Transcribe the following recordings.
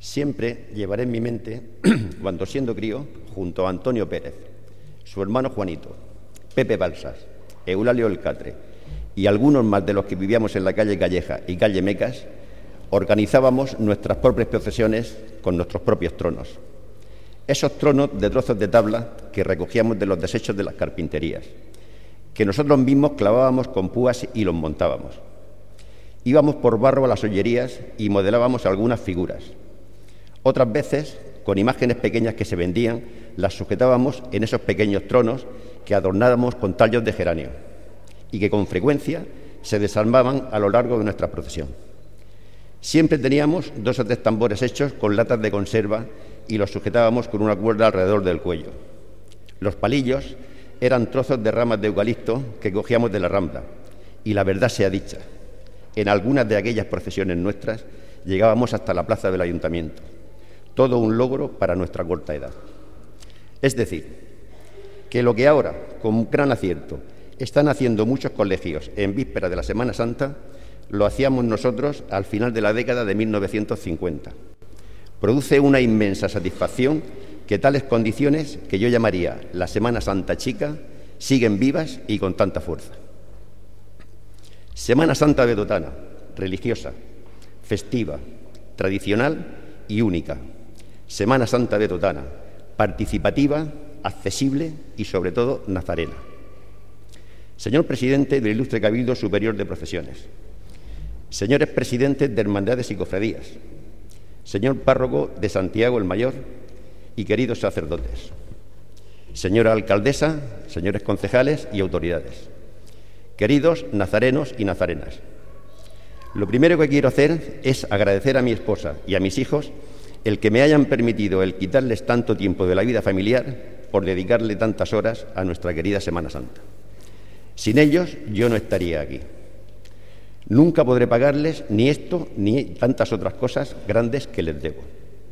Siempre llevaré en mi mente, cuando siendo crío, junto a Antonio Pérez, su hermano Juanito, Pepe Balsas, Eulalio El Catre y algunos más de los que vivíamos en la calle Calleja y calle Mecas, organizábamos nuestras propias procesiones con nuestros propios tronos. Esos tronos de trozos de tabla que recogíamos de los desechos de las carpinterías, que nosotros mismos clavábamos con púas y los montábamos. Íbamos por barro a las ollerías y modelábamos algunas figuras. Otras veces, con imágenes pequeñas que se vendían, las sujetábamos en esos pequeños tronos que adornábamos con tallos de geranio y que con frecuencia se desarmaban a lo largo de nuestra procesión. Siempre teníamos 2 o 3 tambores hechos con latas de conserva y los sujetábamos con una cuerda alrededor del cuello. Los palillos eran trozos de ramas de eucalipto que cogíamos de la rambla, y la verdad sea dicha, en algunas de aquellas procesiones nuestras llegábamos hasta la plaza del ayuntamiento. Todo un logro para nuestra corta edad. Es decir, que lo que ahora, con gran acierto, están haciendo muchos colegios en víspera de la Semana Santa, lo hacíamos nosotros al final de la década de 1950. Produce una inmensa satisfacción que tales condiciones, que yo llamaría la Semana Santa chica, siguen vivas y con tanta fuerza. Semana Santa vedotana, religiosa, festiva, tradicional y única. Semana Santa vedotana, participativa, accesible y, sobre todo, nazarena. Señor presidente del Ilustre Cabildo Superior de Procesiones, señores presidentes de hermandades y cofradías, señor párroco de Santiago el Mayor y queridos sacerdotes, señora alcaldesa, señores concejales y autoridades, queridos nazarenos y nazarenas. Lo primero que quiero hacer es agradecer a mi esposa y a mis hijos el que me hayan permitido el quitarles tanto tiempo de la vida familiar por dedicarle tantas horas a nuestra querida Semana Santa. Sin ellos yo no estaría aquí. Nunca podré pagarles ni esto ni tantas otras cosas grandes que les debo.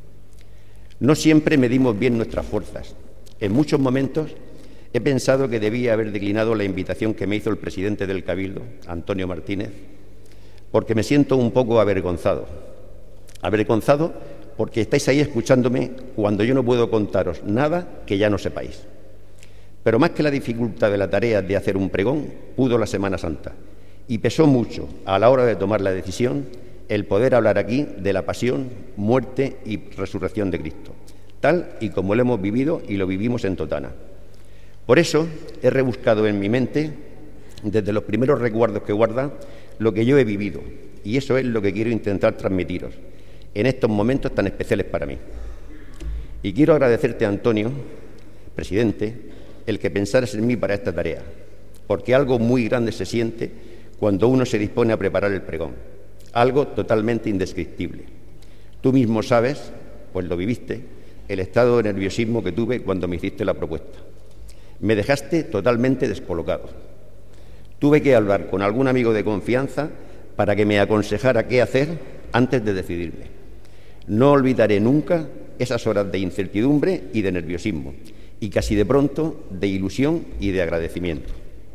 No siempre medimos bien nuestras fuerzas. En muchos momentos he pensado que debía haber declinado la invitación que me hizo el presidente del Cabildo, Antonio Martínez, porque me siento un poco avergonzado. Avergonzado porque estáis ahí escuchándome cuando yo no puedo contaros nada que ya no sepáis. Pero más que la dificultad de la tarea de hacer un pregón, pudo la Semana Santa, y pesó mucho a la hora de tomar la decisión el poder hablar aquí de la pasión, muerte y resurrección de Cristo, tal y como lo hemos vivido y lo vivimos en Totana. Por eso he rebuscado en mi mente, desde los primeros recuerdos que guarda, lo que yo he vivido, y eso es lo que quiero intentar transmitiros en estos momentos tan especiales para mí. Y quiero agradecerte, Antonio, presidente, el que pensaras en mí para esta tarea, porque algo muy grande se siente cuando uno se dispone a preparar el pregón, algo totalmente indescriptible. Tú mismo sabes, pues lo viviste, el estado de nerviosismo que tuve cuando me hiciste la propuesta. Me dejaste totalmente descolocado. Tuve que hablar con algún amigo de confianza para que me aconsejara qué hacer antes de decidirme. No olvidaré nunca esas horas de incertidumbre y de nerviosismo, y casi de pronto de ilusión y de agradecimiento.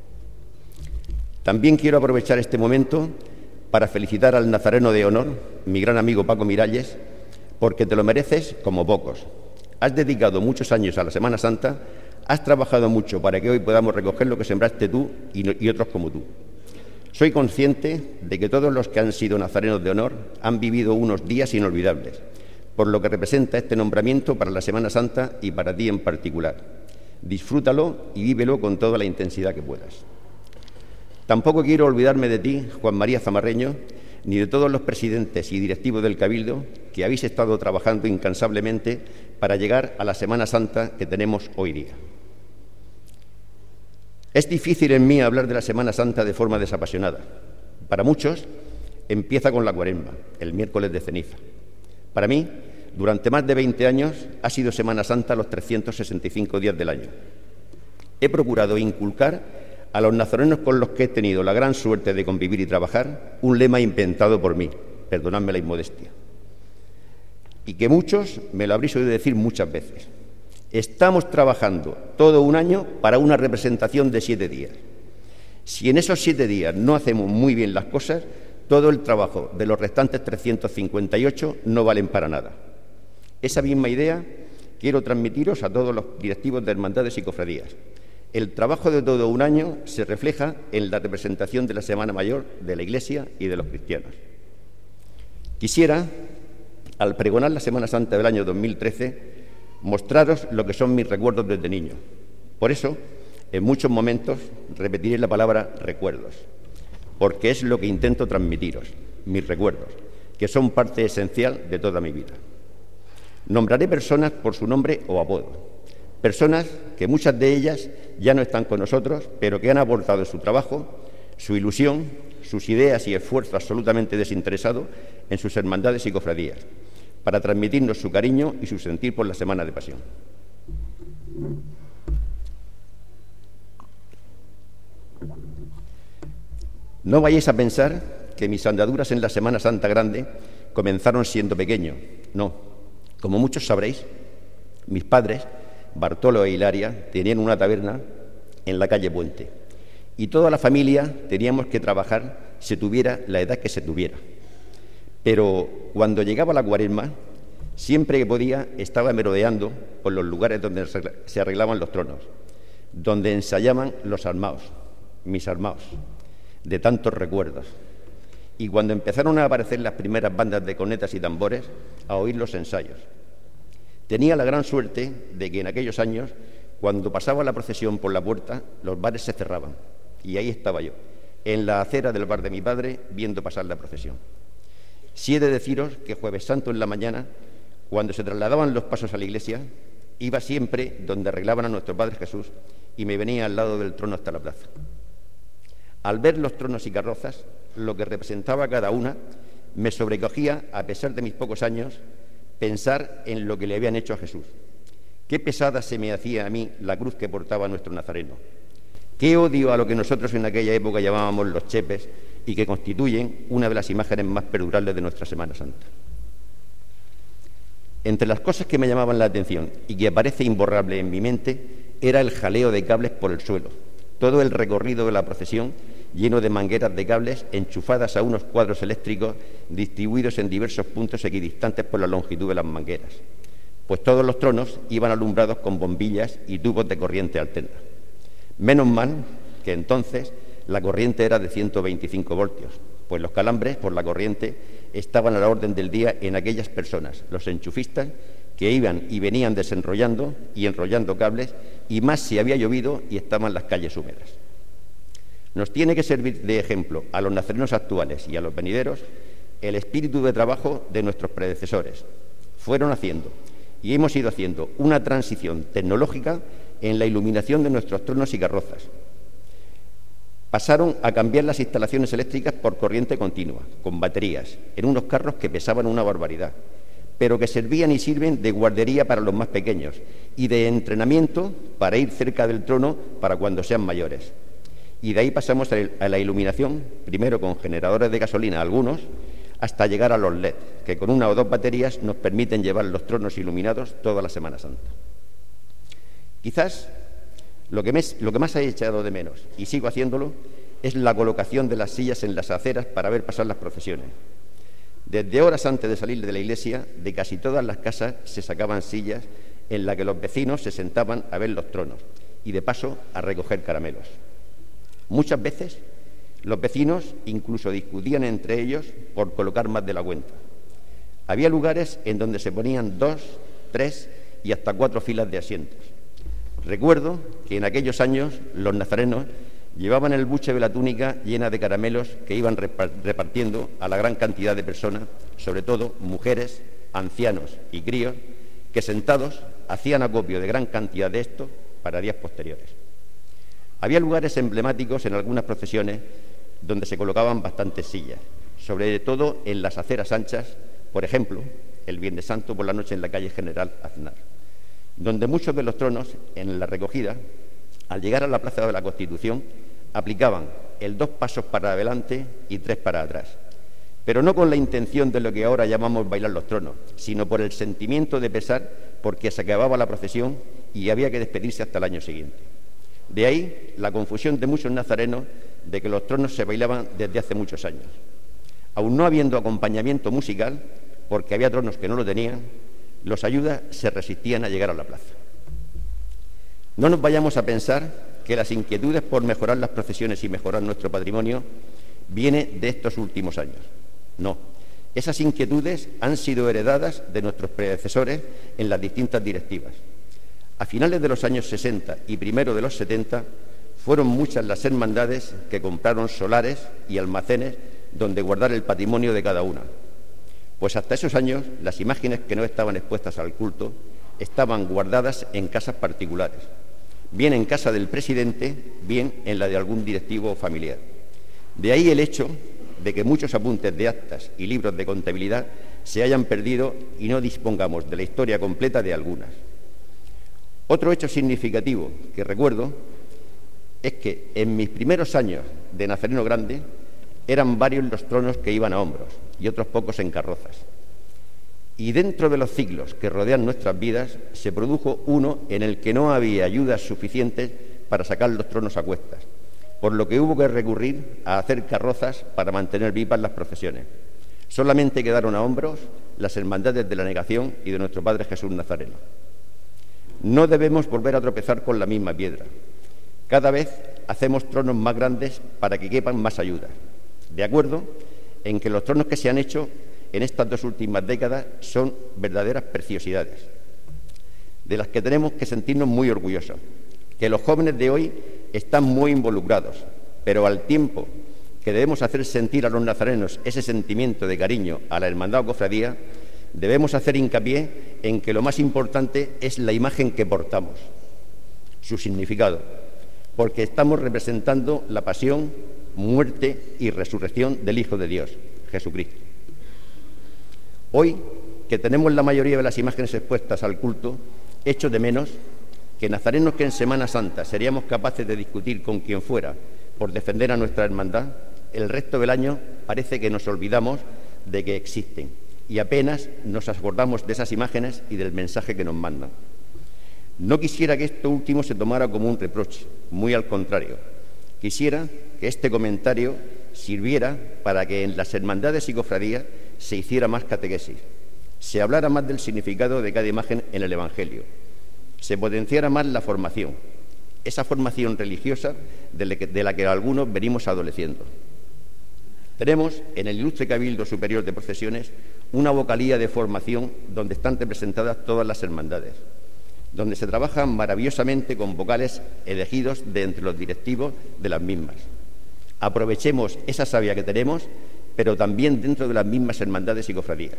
También quiero aprovechar este momento para felicitar al nazareno de honor, mi gran amigo Paco Miralles, porque te lo mereces como pocos. Has dedicado muchos años a la Semana Santa, has trabajado mucho para que hoy podamos recoger lo que sembraste tú y otros como tú. Soy consciente de que todos los que han sido nazarenos de honor han vivido unos días inolvidables, por lo que representa este nombramiento para la Semana Santa y para ti en particular. Disfrútalo y vívelo con toda la intensidad que puedas. Tampoco quiero olvidarme de ti, Juan María Zamarreño, ni de todos los presidentes y directivos del Cabildo que habéis estado trabajando incansablemente para llegar a la Semana Santa que tenemos hoy día. Es difícil en mí hablar de la Semana Santa de forma desapasionada. Para muchos empieza con la Cuaresma, el miércoles de ceniza. Para mí, durante más de 20 años, ha sido Semana Santa los 365 días del año. He procurado inculcar a los nazarenos con los que he tenido la gran suerte de convivir y trabajar un lema inventado por mí, perdonadme la inmodestia, y que muchos me lo habréis oído decir muchas veces. Estamos trabajando todo un año para una representación de 7 días. Si en esos 7 días no hacemos muy bien las cosas, todo el trabajo de los restantes 358 no valen para nada. Esa misma idea quiero transmitiros a todos los directivos de hermandades y cofradías. El trabajo de todo un año se refleja en la representación de la Semana Mayor de la Iglesia y de los cristianos. Quisiera, al pregonar la Semana Santa del año 2013, mostraros lo que son mis recuerdos desde niño. Por eso, en muchos momentos repetiré la palabra recuerdos, porque es lo que intento transmitiros, mis recuerdos, que son parte esencial de toda mi vida. Nombraré personas por su nombre o apodo, personas que muchas de ellas ya no están con nosotros, pero que han aportado su trabajo, su ilusión, sus ideas y esfuerzo absolutamente desinteresado en sus hermandades y cofradías, para transmitirnos su cariño y su sentir por la Semana de Pasión. No vayáis a pensar que mis andaduras en la Semana Santa Grande comenzaron siendo pequeño. No. Como muchos sabréis, mis padres, Bartolo e Hilaria, tenían una taberna en la calle Puente y toda la familia teníamos que trabajar se tuviera la edad que se tuviera. Pero cuando llegaba la Cuaresma, siempre que podía estaba merodeando por los lugares donde se arreglaban los tronos, donde ensayaban los armaos, mis armaos, de tantos recuerdos. Y cuando empezaron a aparecer las primeras bandas de cornetas y tambores, a oír los ensayos. Tenía la gran suerte de que en aquellos años, cuando pasaba la procesión por la puerta, los bares se cerraban. Y ahí estaba yo, en la acera del bar de mi padre, viendo pasar la procesión. Sí he de deciros que Jueves Santo en la mañana, cuando se trasladaban los pasos a la iglesia, iba siempre donde arreglaban a nuestro Padre Jesús y me venía al lado del trono hasta la plaza. Al ver los tronos y carrozas, lo que representaba cada una, me sobrecogía, a pesar de mis pocos años, pensar en lo que le habían hecho a Jesús. Qué pesada se me hacía a mí la cruz que portaba nuestro Nazareno. Qué odio a lo que nosotros en aquella época llamábamos los chepes y que constituyen una de las imágenes más perdurables de nuestra Semana Santa. Entre las cosas que me llamaban la atención y que aparece imborrable en mi mente era el jaleo de cables por el suelo, todo el recorrido de la procesión lleno de mangueras de cables enchufadas a unos cuadros eléctricos distribuidos en diversos puntos equidistantes por la longitud de las mangueras, pues todos los tronos iban alumbrados con bombillas y tubos de corriente alterna. Menos mal que entonces la corriente era de 125 voltios, pues los calambres por la corriente estaban a la orden del día en aquellas personas, los enchufistas, que iban y venían desenrollando y enrollando cables, y más si había llovido y estaban las calles húmedas. Nos tiene que servir de ejemplo a los nazarenos actuales y a los venideros el espíritu de trabajo de nuestros predecesores. Fueron haciendo y hemos ido haciendo una transición tecnológica en la iluminación de nuestros tronos y carrozas. Pasaron a cambiar las instalaciones eléctricas por corriente continua, con baterías, en unos carros que pesaban una barbaridad, pero que servían y sirven de guardería para los más pequeños y de entrenamiento para ir cerca del trono para cuando sean mayores. Y de ahí pasamos a la iluminación, primero con generadores de gasolina algunos, hasta llegar a los LED, que con una o dos baterías nos permiten llevar los tronos iluminados toda la Semana Santa. Quizás lo que más he echado de menos, y sigo haciéndolo, es la colocación de las sillas en las aceras para ver pasar las procesiones. Desde horas antes de salir de la iglesia, de casi todas las casas se sacaban sillas en las que los vecinos se sentaban a ver los tronos y de paso a recoger caramelos. Muchas veces los vecinos incluso discutían entre ellos por colocar más de la cuenta. Había lugares en donde se ponían 2, 3 y hasta 4 filas de asientos. Recuerdo que en aquellos años los nazarenos llevaban el buche de la túnica llena de caramelos que iban repartiendo a la gran cantidad de personas, sobre todo mujeres, ancianos y críos, que sentados hacían acopio de gran cantidad de estos para días posteriores. Había lugares emblemáticos en algunas procesiones donde se colocaban bastantes sillas, sobre todo en las aceras anchas, por ejemplo, el Viernes Santo por la noche en la calle General Aznar, donde muchos de los tronos en la recogida, al llegar a la Plaza de la Constitución, aplicaban el 2 pasos para adelante y 3 para atrás, pero no con la intención de lo que ahora llamamos bailar los tronos, sino por el sentimiento de pesar porque se acababa la procesión y había que despedirse hasta el año siguiente. De ahí la confusión de muchos nazarenos de que los tronos se bailaban desde hace muchos años. Aún no habiendo acompañamiento musical, porque había tronos que no lo tenían, los ayudas se resistían a llegar a la plaza. No nos vayamos a pensar que las inquietudes por mejorar las procesiones y mejorar nuestro patrimonio vienen de estos últimos años. No, esas inquietudes han sido heredadas de nuestros predecesores en las distintas directivas. A finales de los años 60 y primero de los 70 fueron muchas las hermandades que compraron solares y almacenes donde guardar el patrimonio de cada una. Pues hasta esos años las imágenes que no estaban expuestas al culto estaban guardadas en casas particulares, bien en casa del presidente, bien en la de algún directivo o familiar. De ahí el hecho de que muchos apuntes de actas y libros de contabilidad se hayan perdido y no dispongamos de la historia completa de algunas. Otro hecho significativo que recuerdo es que en mis primeros años de Nazareno Grande eran varios los tronos que iban a hombros y otros pocos en carrozas. Y dentro de los ciclos que rodean nuestras vidas se produjo uno en el que no había ayudas suficientes para sacar los tronos a cuestas, por lo que hubo que recurrir a hacer carrozas para mantener vivas las procesiones. Solamente quedaron a hombros las hermandades de la Negación y de nuestro Padre Jesús Nazareno. No debemos volver a tropezar con la misma piedra. Cada vez hacemos tronos más grandes para que quepan más ayudas. De acuerdo en que los tronos que se han hecho en estas 2 últimas décadas son verdaderas preciosidades, de las que tenemos que sentirnos muy orgullosos, que los jóvenes de hoy están muy involucrados, pero al tiempo que debemos hacer sentir a los nazarenos ese sentimiento de cariño a la hermandad o cofradía, debemos hacer hincapié en que lo más importante es la imagen que portamos, su significado, porque estamos representando la pasión, muerte y resurrección del Hijo de Dios, Jesucristo. Hoy, que tenemos la mayoría de las imágenes expuestas al culto, echo de menos que nazarenos que en Semana Santa seríamos capaces de discutir con quien fuera por defender a nuestra hermandad, el resto del año parece que nos olvidamos de que existen y apenas nos acordamos de esas imágenes y del mensaje que nos mandan. No quisiera que esto último se tomara como un reproche, muy al contrario. Quisiera que este comentario sirviera para que en las hermandades y cofradías se hiciera más catequesis, se hablara más del significado de cada imagen en el Evangelio, se potenciara más la formación, esa formación religiosa de la que algunos venimos adoleciendo. Tenemos en el Ilustre Cabildo Superior de Procesiones una vocalía de formación donde están representadas todas las hermandades, donde se trabaja maravillosamente con vocales elegidos de entre los directivos de las mismas. Aprovechemos esa savia que tenemos, pero también dentro de las mismas hermandades y cofradías.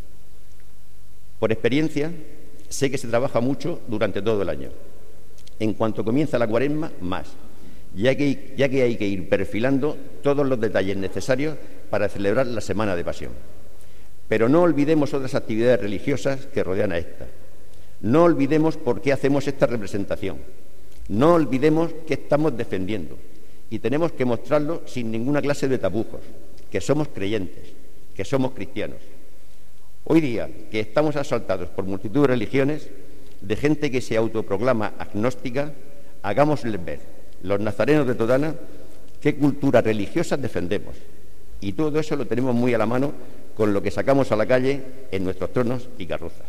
Por experiencia, sé que se trabaja mucho durante todo el año. En cuanto comienza la Cuaresma, más, ya que hay que ir perfilando todos los detalles necesarios para celebrar la Semana de Pasión. Pero no olvidemos otras actividades religiosas que rodean a esta. No olvidemos por qué hacemos esta representación. No olvidemos qué estamos defendiendo. Y tenemos que mostrarlo sin ninguna clase de tapujos, que somos creyentes, que somos cristianos. Hoy día, que estamos asaltados por multitud de religiones, de gente que se autoproclama agnóstica, hagámosles ver, los nazarenos de Totana, qué cultura religiosa defendemos. Y todo eso lo tenemos muy a la mano con lo que sacamos a la calle en nuestros tronos y carrozas.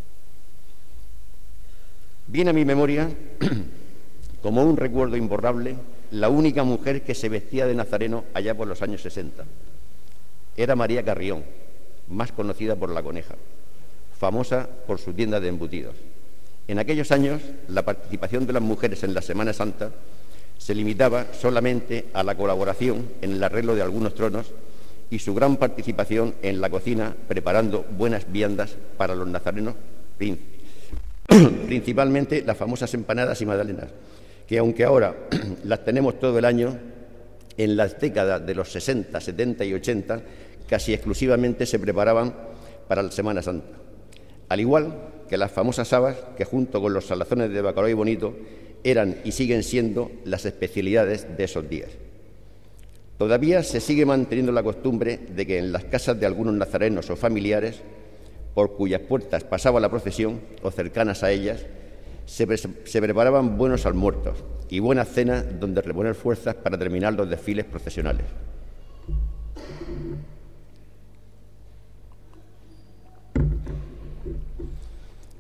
Viene a mi memoria, como un recuerdo imborrable, la única mujer que se vestía de nazareno allá por los años 60. Era María Carrión, más conocida por La Coneja, famosa por su tienda de embutidos. En aquellos años, la participación de las mujeres en la Semana Santa se limitaba solamente a la colaboración en el arreglo de algunos tronos y su gran participación en la cocina preparando buenas viandas para los nazarenos, principalmente las famosas empanadas y magdalenas, que aunque ahora las tenemos todo el año, en las décadas de los 60, 70 y 80 casi exclusivamente se preparaban para la Semana Santa. Al igual que las famosas habas, que junto con los salazones de bacalao y bonito eran y siguen siendo las especialidades de esos días. Todavía se sigue manteniendo la costumbre de que en las casas de algunos nazarenos o familiares, por cuyas puertas pasaba la procesión o cercanas a ellas, se preparaban buenos almuerzos y buenas cenas donde reponer fuerzas para terminar los desfiles procesionales.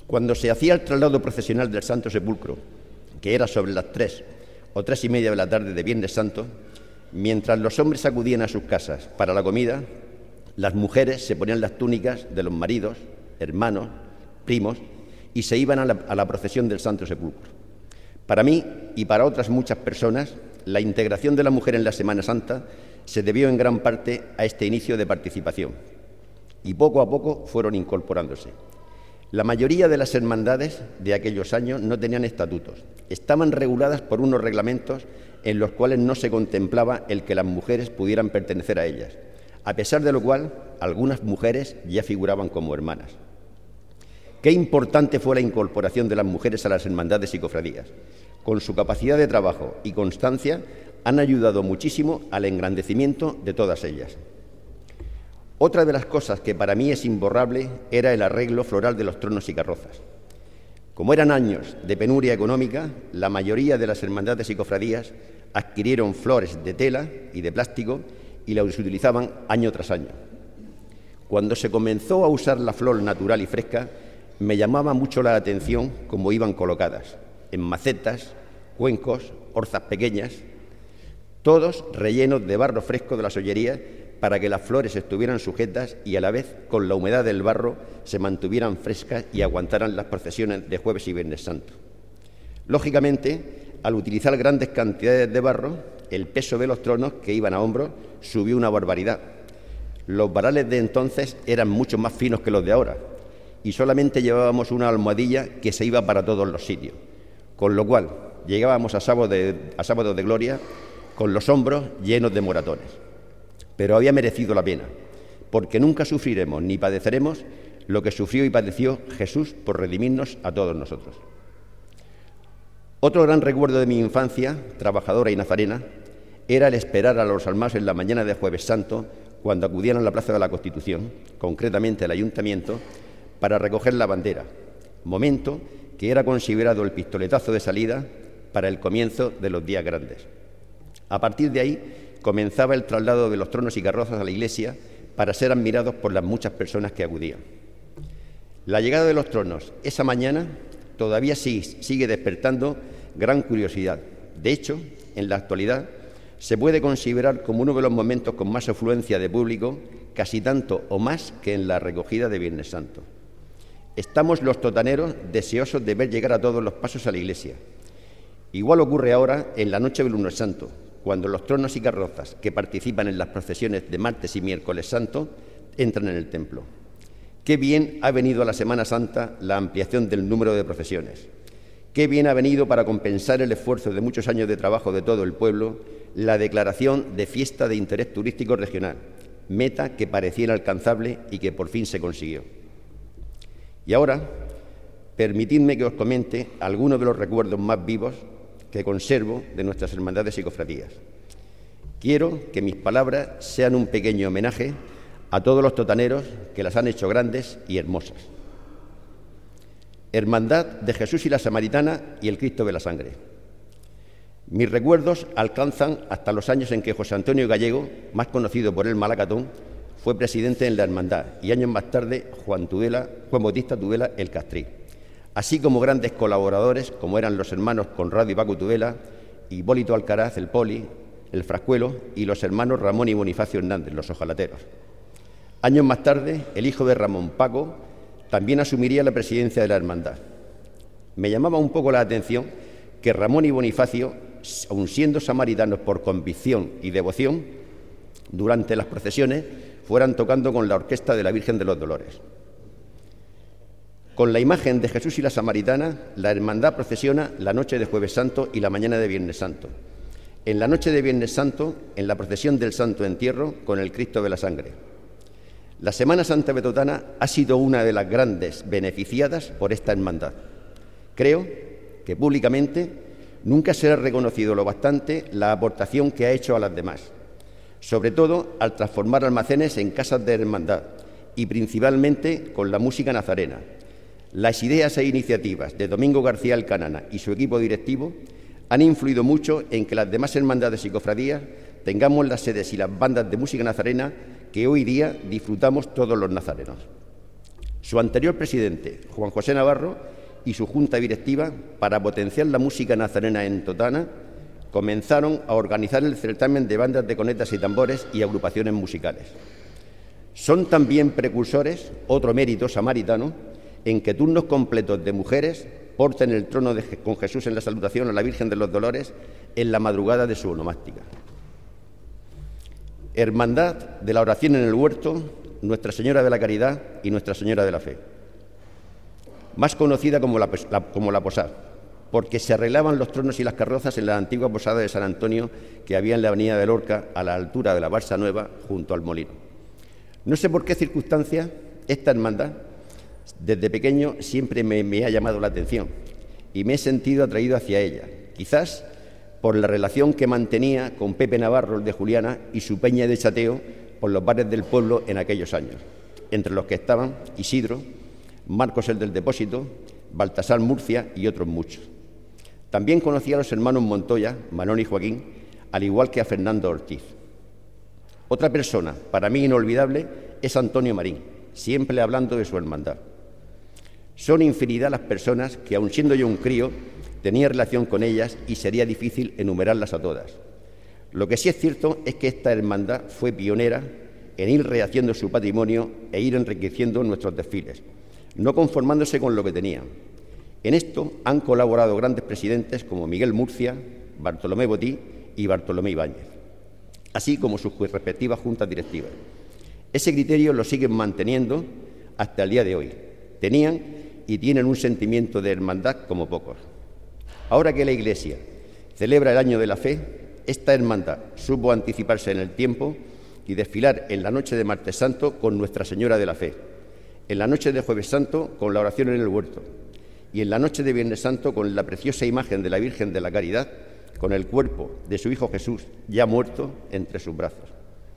Cuando se hacía el traslado procesional del Santo Sepulcro, que era sobre las 3 o 3:30 de la tarde de Viernes Santo, mientras los hombres acudían a sus casas para la comida, las mujeres se ponían las túnicas de los maridos, hermanos, primos, y se iban a la procesión del Santo Sepulcro. Para mí y para otras muchas personas, la integración de la mujer en la Semana Santa se debió en gran parte a este inicio de participación, y poco a poco fueron incorporándose. La mayoría de las hermandades de aquellos años no tenían estatutos, estaban reguladas por unos reglamentos en los cuales no se contemplaba el que las mujeres pudieran pertenecer a ellas, a pesar de lo cual algunas mujeres ya figuraban como hermanas. Qué importante fue la incorporación de las mujeres a las hermandades y cofradías. Con su capacidad de trabajo y constancia han ayudado muchísimo al engrandecimiento de todas ellas. Otra de las cosas que para mí es imborrable era el arreglo floral de los tronos y carrozas. Como eran años de penuria económica, la mayoría de las hermandades y cofradías adquirieron flores de tela y de plástico y las utilizaban año tras año. Cuando se comenzó a usar la flor natural y fresca, me llamaba mucho la atención cómo iban colocadas, en macetas, cuencos, orzas pequeñas, todos rellenos de barro fresco de la sollería para que las flores estuvieran sujetas y a la vez, con la humedad del barro, se mantuvieran frescas y aguantaran las procesiones de Jueves y Viernes Santo. Lógicamente, al utilizar grandes cantidades de barro, el peso de los tronos que iban a hombros subió una barbaridad. Los varales de entonces eran mucho más finos que los de ahora y solamente llevábamos una almohadilla que se iba para todos los sitios, con lo cual llegábamos a sábado de gloria con los hombros llenos de moratones. Pero había merecido la pena, porque nunca sufriremos ni padeceremos lo que sufrió y padeció Jesús por redimirnos a todos nosotros. Otro gran recuerdo de mi infancia, trabajadora y nazarena, era el esperar a los almaos en la mañana de Jueves Santo, cuando acudían a la Plaza de la Constitución, concretamente al Ayuntamiento, para recoger la bandera, momento que era considerado el pistoletazo de salida para el comienzo de los días grandes. A partir de ahí comenzaba el traslado de los tronos y carrozas a la iglesia para ser admirados por las muchas personas que acudían. La llegada de los tronos esa mañana todavía sigue despertando gran curiosidad. De hecho, en la actualidad se puede considerar como uno de los momentos con más afluencia de público, casi tanto o más que en la recogida de Viernes Santo. Estamos los totaneros deseosos de ver llegar a todos los pasos a la iglesia. Igual ocurre ahora en la noche del Lunes Santo, cuando los tronos y carrozas que participan en las procesiones de martes y miércoles santo entran en el templo. Qué bien ha venido a la Semana Santa la ampliación del número de procesiones. Qué bien ha venido para compensar el esfuerzo de muchos años de trabajo de todo el pueblo la declaración de fiesta de interés turístico regional, meta que parecía inalcanzable y que por fin se consiguió. Y ahora, permitidme que os comente algunos de los recuerdos más vivos que conservo de nuestras hermandades y cofradías. Quiero que mis palabras sean un pequeño homenaje a todos los totaneros que las han hecho grandes y hermosas. Hermandad de Jesús y la Samaritana y el Cristo de la Sangre. Mis recuerdos alcanzan hasta los años en que José Antonio Gallego, más conocido por el Malacatón, fue presidente en la hermandad y años más tarde Juan Bautista Tudela el Castrí, así como grandes colaboradores como eran los hermanos Conrado y Paco Tudela, Hipólito Alcaraz, el Poli, el Frascuelo y los hermanos Ramón y Bonifacio Hernández, los ojalateros. Años más tarde, el hijo de Ramón, Paco, también asumiría la presidencia de la hermandad. Me llamaba un poco la atención que Ramón y Bonifacio, aun siendo samaritanos por convicción y devoción, durante las procesiones fueran tocando con la orquesta de la Virgen de los Dolores. Con la imagen de Jesús y la Samaritana, la hermandad procesiona la noche de Jueves Santo y la mañana de Viernes Santo. En la noche de Viernes Santo, en la procesión del Santo Entierro con el Cristo de la Sangre. La Semana Santa Betotana ha sido una de las grandes beneficiadas por esta hermandad. Creo que públicamente nunca será reconocido lo bastante la aportación que ha hecho a las demás, sobre todo al transformar almacenes en casas de hermandad y principalmente con la música nazarena. Las ideas e iniciativas de Domingo García Alcanana y su equipo directivo han influido mucho en que las demás hermandades y cofradías tengamos las sedes y las bandas de música nazarena que hoy día disfrutamos todos los nazarenos. Su anterior presidente, Juan José Navarro, y su junta directiva, para potenciar la música nazarena en Totana, comenzaron a organizar el certamen de bandas de cornetas y tambores y agrupaciones musicales. Son también precursores, otro mérito samaritano, en que turnos completos de mujeres porten el trono con Jesús en la salutación a la Virgen de los Dolores en la madrugada de su onomástica. Hermandad de la Oración en el Huerto, Nuestra Señora de la Caridad y Nuestra Señora de la Fe, más conocida como la Posada, porque se arreglaban los tronos y las carrozas en la antigua posada de San Antonio que había en la avenida de Lorca, a la altura de la Balsa Nueva, junto al molino. No sé por qué circunstancia esta hermandad, desde pequeño, siempre me ha llamado la atención y me he sentido atraído hacia ella, quizás por la relación que mantenía con Pepe Navarro, el de Juliana, y su peña de chateo por los bares del pueblo en aquellos años, entre los que estaban Isidro, Marcos el del Depósito, Baltasar Murcia y otros muchos. También conocía a los hermanos Montoya, Manón y Joaquín, al igual que a Fernando Ortiz. Otra persona, para mí inolvidable, es Antonio Marín, siempre hablando de su hermandad. Son infinidad las personas que, aun siendo yo un crío, tenía relación con ellas y sería difícil enumerarlas a todas. Lo que sí es cierto es que esta hermandad fue pionera en ir rehaciendo su patrimonio e ir enriqueciendo nuestros desfiles, no conformándose con lo que tenían. En esto han colaborado grandes presidentes como Miguel Murcia, Bartolomé Botí y Bartolomé Ibáñez, así como sus respectivas juntas directivas. Ese criterio lo siguen manteniendo hasta el día de hoy. Tenían y tienen un sentimiento de hermandad como pocos. Ahora que la Iglesia celebra el Año de la Fe, esta hermandad supo anticiparse en el tiempo y desfilar en la noche de Martes Santo con Nuestra Señora de la Fe, en la noche de Jueves Santo con la Oración en el Huerto y en la noche de Viernes Santo con la preciosa imagen de la Virgen de la Caridad, con el cuerpo de su Hijo Jesús ya muerto entre sus brazos.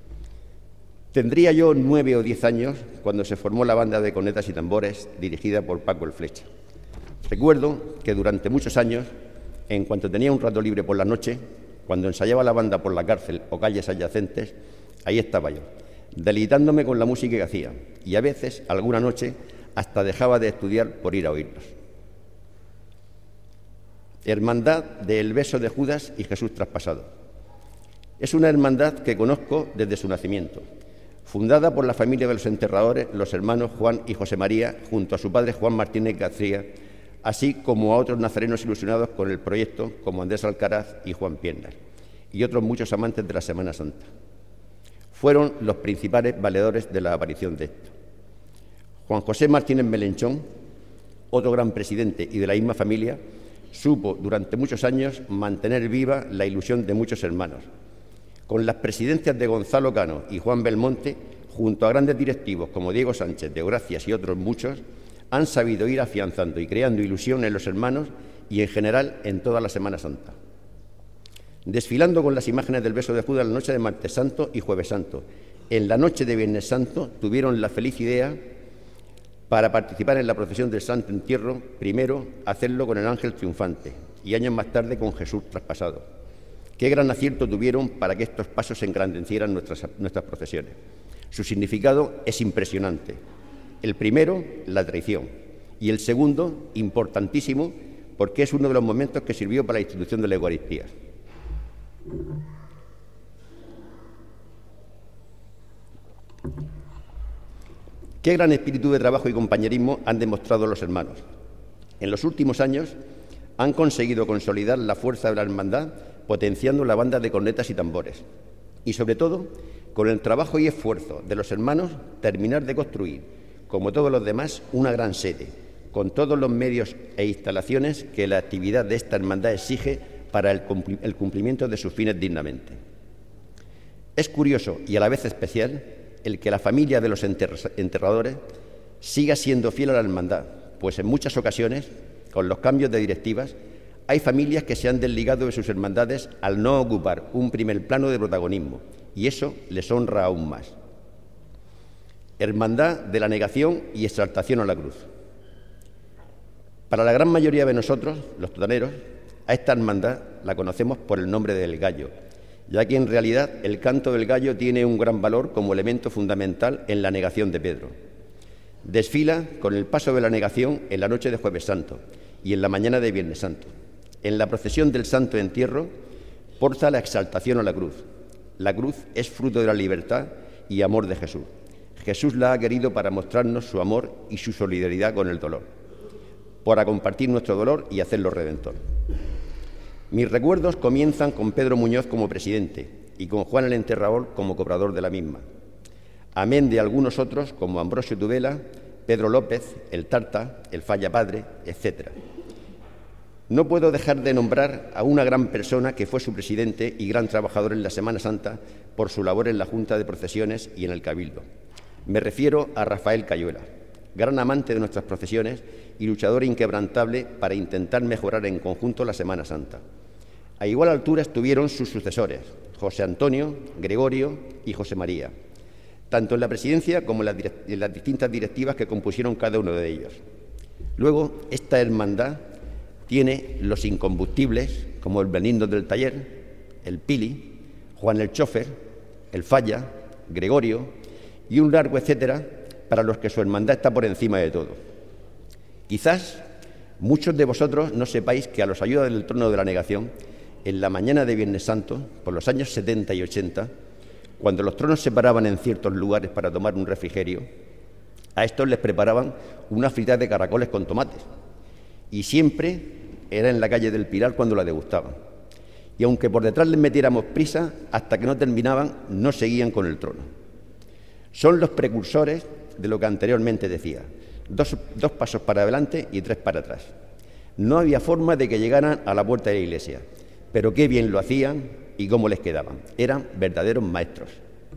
Tendría yo 9 o 10 años cuando se formó la banda de cornetas y tambores dirigida por Paco el Flecha. Recuerdo que durante muchos años, en cuanto tenía un rato libre por la noche, cuando ensayaba la banda por la cárcel o calles adyacentes, ahí estaba yo, deleitándome con la música que hacía, y a veces, alguna noche, hasta dejaba de estudiar por ir a oírlos. Hermandad del Beso de Judas y Jesús Traspasado. Es una hermandad que conozco desde su nacimiento, fundada por la familia de los enterradores, los hermanos Juan y José María, junto a su padre Juan Martínez García, así como a otros nazarenos ilusionados con el proyecto, como Andrés Alcaraz y Juan Piernas, y otros muchos amantes de la Semana Santa. Fueron los principales valedores de la aparición de esto. Juan José Martínez Melenchón, otro gran presidente y de la misma familia, supo durante muchos años mantener viva la ilusión de muchos hermanos. Con las presidencias de Gonzalo Cano y Juan Belmonte, junto a grandes directivos como Diego Sánchez de Gracias y otros muchos, han sabido ir afianzando y creando ilusión en los hermanos y en general en toda la Semana Santa. Desfilando con las imágenes del Beso de Judas la noche de Martes Santo y Jueves Santo, en la noche de Viernes Santo tuvieron la feliz idea, para participar en la procesión del Santo Entierro, primero hacerlo con el Ángel Triunfante y años más tarde con Jesús Traspasado. Qué gran acierto tuvieron para que estos pasos engrandecieran nuestras procesiones. Su significado es impresionante. El primero, la traición, y el segundo, importantísimo, porque es uno de los momentos que sirvió para la institución de la Eucaristía. Qué gran espíritu de trabajo y compañerismo han demostrado los hermanos. En los últimos años han conseguido consolidar la fuerza de la hermandad, potenciando la banda de cornetas y tambores. Y sobre todo, con el trabajo y esfuerzo de los hermanos, terminar de construir, como todos los demás, una gran sede, con todos los medios e instalaciones que la actividad de esta hermandad exige para el cumplimiento de sus fines dignamente. Es curioso y a la vez especial el que la familia de los enterradores siga siendo fiel a la hermandad, pues en muchas ocasiones, con los cambios de directivas, hay familias que se han desligado de sus hermandades al no ocupar un primer plano de protagonismo, y eso les honra aún más. Hermandad de la negación y exaltación a la cruz. Para la gran mayoría de nosotros, los totaneros, a esta hermandad la conocemos por el nombre del Gallo, ya que en realidad el canto del gallo tiene un gran valor como elemento fundamental en la negación de Pedro. Desfila con el paso de la Negación en la noche de Jueves Santo y en la mañana de Viernes Santo. En la procesión del Santo Entierro porta la exaltación a la cruz. La cruz es fruto de la libertad y amor de Jesús. Jesús la ha querido para mostrarnos su amor y su solidaridad con el dolor, para compartir nuestro dolor y hacerlo redentor. Mis recuerdos comienzan con Pedro Muñoz como presidente y con Juan el Enterrador como cobrador de la misma, amén de algunos otros como Ambrosio Tudela, Pedro López, el Tarta, el Falla Padre, etc. No puedo dejar de nombrar a una gran persona que fue su presidente y gran trabajador en la Semana Santa por su labor en la Junta de Procesiones y en el Cabildo. Me refiero a Rafael Cayuela, gran amante de nuestras procesiones y luchador inquebrantable para intentar mejorar en conjunto la Semana Santa. A igual altura estuvieron sus sucesores, José Antonio, Gregorio y José María, tanto en la presidencia como en las distintas directivas que compusieron cada uno de ellos. Luego, esta hermandad tiene los incombustibles, como el Benigno del Taller, el Pili, Juan el Chofer, el Falla, Gregorio y un largo etcétera para los que su hermandad está por encima de todo. Quizás muchos de vosotros no sepáis que a los ayudas del Trono de la Negación, en la mañana de Viernes Santo, por los años 70 y 80, cuando los tronos se paraban en ciertos lugares para tomar un refrigerio, a estos les preparaban una fritada de caracoles con tomates. Y siempre era en la calle del Pilar cuando la degustaban. Y aunque por detrás les metiéramos prisa, hasta que no terminaban, no seguían con el trono. Son los precursores de lo que anteriormente decía: dos pasos para adelante y 3 para atrás. No había forma de que llegaran a la puerta de la iglesia, pero qué bien lo hacían y cómo les quedaban. Eran verdaderos maestros.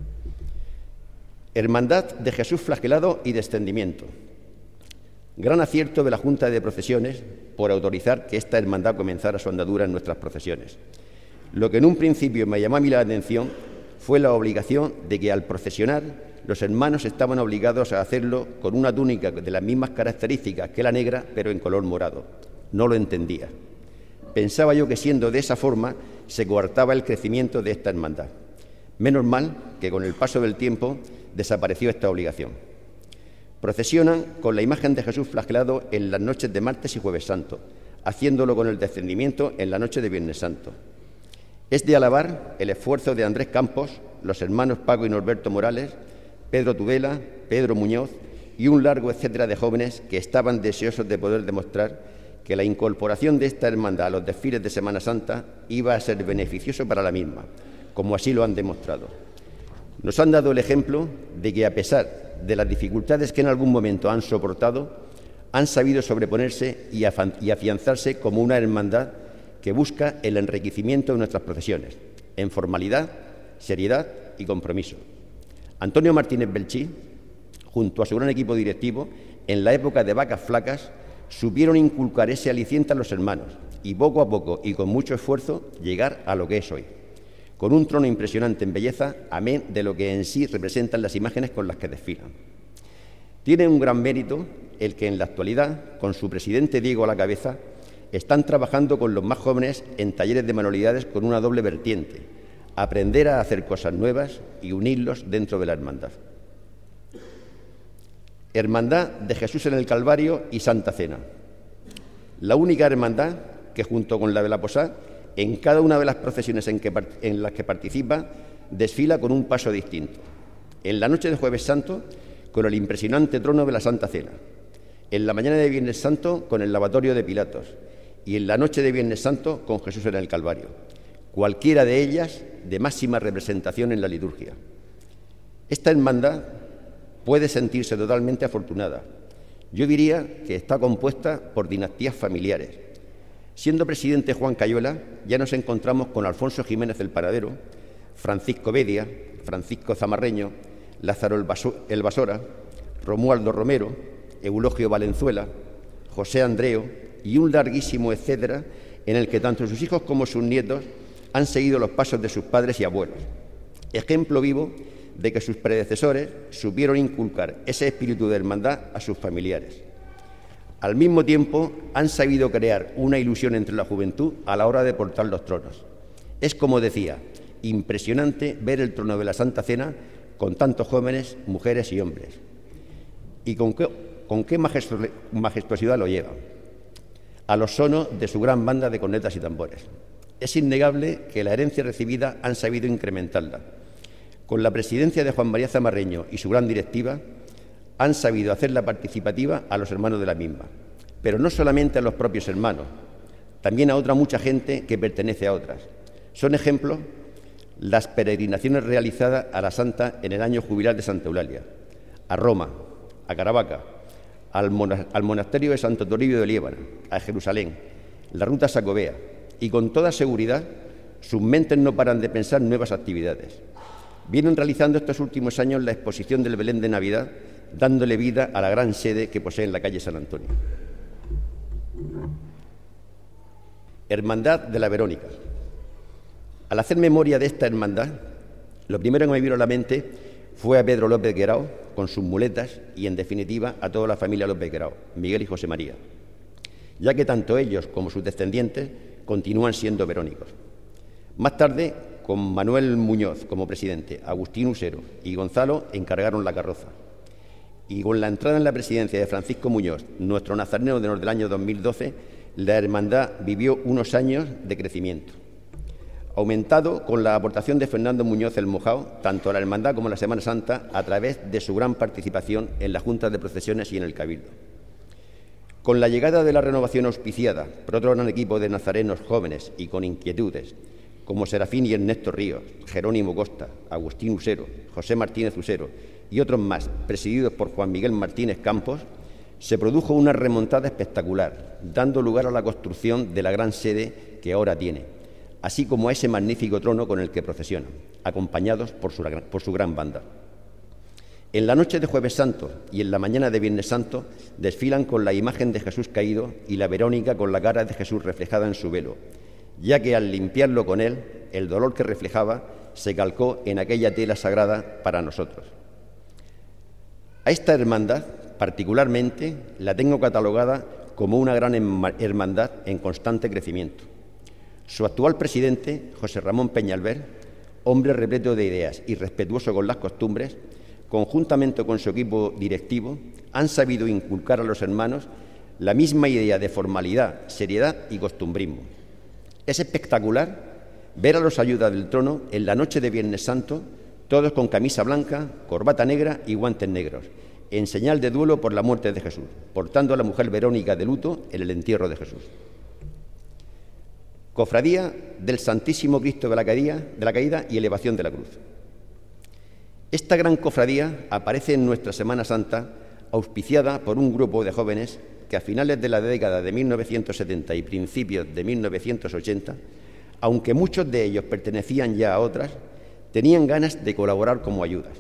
Hermandad de Jesús Flagelado y Descendimiento. Gran acierto de la Junta de Procesiones por autorizar que esta hermandad comenzara su andadura en nuestras procesiones. Lo que en un principio me llamó a mí la atención fue la obligación de que al procesionar los hermanos estaban obligados a hacerlo con una túnica de las mismas características que la negra, pero en color morado. No lo entendía. Pensaba yo que siendo de esa forma se coartaba el crecimiento de esta hermandad. Menos mal que con el paso del tiempo desapareció esta obligación. Procesionan con la imagen de Jesús flagelado en las noches de martes y jueves santo, haciéndolo con el descendimiento en la noche de Viernes Santo. Es de alabar el esfuerzo de Andrés Campos, los hermanos Paco y Norberto Morales, Pedro Tudela, Pedro Muñoz y un largo etcétera de jóvenes que estaban deseosos de poder demostrar que la incorporación de esta hermandad a los desfiles de Semana Santa iba a ser beneficioso para la misma, como así lo han demostrado. Nos han dado el ejemplo de que, a pesar de las dificultades que en algún momento han soportado, han sabido sobreponerse y afianzarse como una hermandad que busca el enriquecimiento de nuestras procesiones, en formalidad, seriedad y compromiso. Antonio Martínez Belchí, junto a su gran equipo directivo, en la época de vacas flacas, supieron inculcar ese aliciente a los hermanos y poco a poco y con mucho esfuerzo llegar a lo que es hoy, con un trono impresionante en belleza, amén de lo que en sí representan las imágenes con las que desfilan. Tiene un gran mérito el que en la actualidad, con su presidente Diego a la cabeza, están trabajando con los más jóvenes en talleres de manualidades con una doble vertiente: aprender a hacer cosas nuevas y unirlos dentro de la hermandad. Hermandad de Jesús en el Calvario y Santa Cena. La única hermandad que, junto con la de la Posada, en cada una de las procesiones en las que participa, desfila con un paso distinto. En la noche de Jueves Santo, con el impresionante trono de la Santa Cena. En la mañana de Viernes Santo, con el lavatorio de Pilatos. Y en la noche de Viernes Santo, con Jesús en el Calvario. Cualquiera de ellas de máxima representación en la liturgia. Esta hermandad puede sentirse totalmente afortunada. Yo diría que está compuesta por dinastías familiares. Siendo presidente Juan Cayuela, ya nos encontramos con Alfonso Jiménez el Panadero, Francisco Bedia, Francisco Zamarreño, Lázaro el Basora, Romualdo Romero, Eulogio Valenzuela, José Andreo y un larguísimo etcétera en el que tanto sus hijos como sus nietos han seguido los pasos de sus padres y abuelos. Ejemplo vivo de que sus predecesores supieron inculcar ese espíritu de hermandad a sus familiares. Al mismo tiempo, han sabido crear una ilusión entre la juventud a la hora de portar los tronos. Es, como decía, impresionante ver el trono de la Santa Cena con tantos jóvenes, mujeres y hombres. ¿Y con qué majestuosidad lo lleva? A los sonos de su gran banda de cornetas y tambores. Es innegable que la herencia recibida han sabido incrementarla. Con la presidencia de Juan María Zamarreño y su gran directiva, han sabido hacerla participativa a los hermanos de la misma. Pero no solamente a los propios hermanos, también a otra mucha gente que pertenece a otras. Son ejemplos las peregrinaciones realizadas a la Santa en el año jubilar de Santa Eulalia, a Roma, a Caravaca, al monasterio de Santo Toribio de Liébana, a Jerusalén, la ruta Sacobea, y con toda seguridad sus mentes no paran de pensar nuevas actividades. Vienen realizando estos últimos años la exposición del Belén de Navidad, dándole vida a la gran sede que posee en la calle San Antonio. Hermandad de la Verónica. Al hacer memoria de esta hermandad, lo primero que me vino a la mente fue a Pedro López Guerao con sus muletas y, en definitiva, a toda la familia López Guerao, Miguel y José María, ya que tanto ellos como sus descendientes continúan siendo verónicos. Más tarde, con Manuel Muñoz como presidente, Agustín Usero y Gonzalo encargaron la carroza. Y con la entrada en la presidencia de Francisco Muñoz, nuestro nazareno de honor del año 2012, la hermandad vivió unos años de crecimiento, aumentado con la aportación de Fernando Muñoz el Mojao, tanto a la hermandad como a la Semana Santa, a través de su gran participación en las juntas de procesiones y en el Cabildo. Con la llegada de la renovación auspiciada por otro gran equipo de nazarenos jóvenes y con inquietudes, como Serafín y Ernesto Ríos, Jerónimo Costa, Agustín Usero, José Martínez Usero y otros más, presididos por Juan Miguel Martínez Campos, se produjo una remontada espectacular, dando lugar a la construcción de la gran sede que ahora tiene, así como a ese magnífico trono con el que procesionan, acompañados por su gran banda. En la noche de Jueves Santo y en la mañana de Viernes Santo desfilan con la imagen de Jesús caído y la Verónica con la cara de Jesús reflejada en su velo, ya que al limpiarlo con él, el dolor que reflejaba se calcó en aquella tela sagrada para nosotros. A esta hermandad, particularmente, la tengo catalogada como una gran hermandad en constante crecimiento. Su actual presidente, José Ramón Peñalver, hombre repleto de ideas y respetuoso con las costumbres, conjuntamente con su equipo directivo, han sabido inculcar a los hermanos la misma idea de formalidad, seriedad y costumbrismo. Es espectacular ver a los ayudas del trono en la noche de Viernes Santo, todos con camisa blanca, corbata negra y guantes negros, en señal de duelo por la muerte de Jesús, portando a la mujer Verónica de luto en el entierro de Jesús. Cofradía del Santísimo Cristo de la Caída y Elevación de la Cruz. Esta gran cofradía aparece en nuestra Semana Santa, auspiciada por un grupo de jóvenes que a finales de la década de 1970 y principios de 1980, aunque muchos de ellos pertenecían ya a otras, tenían ganas de colaborar como ayudas.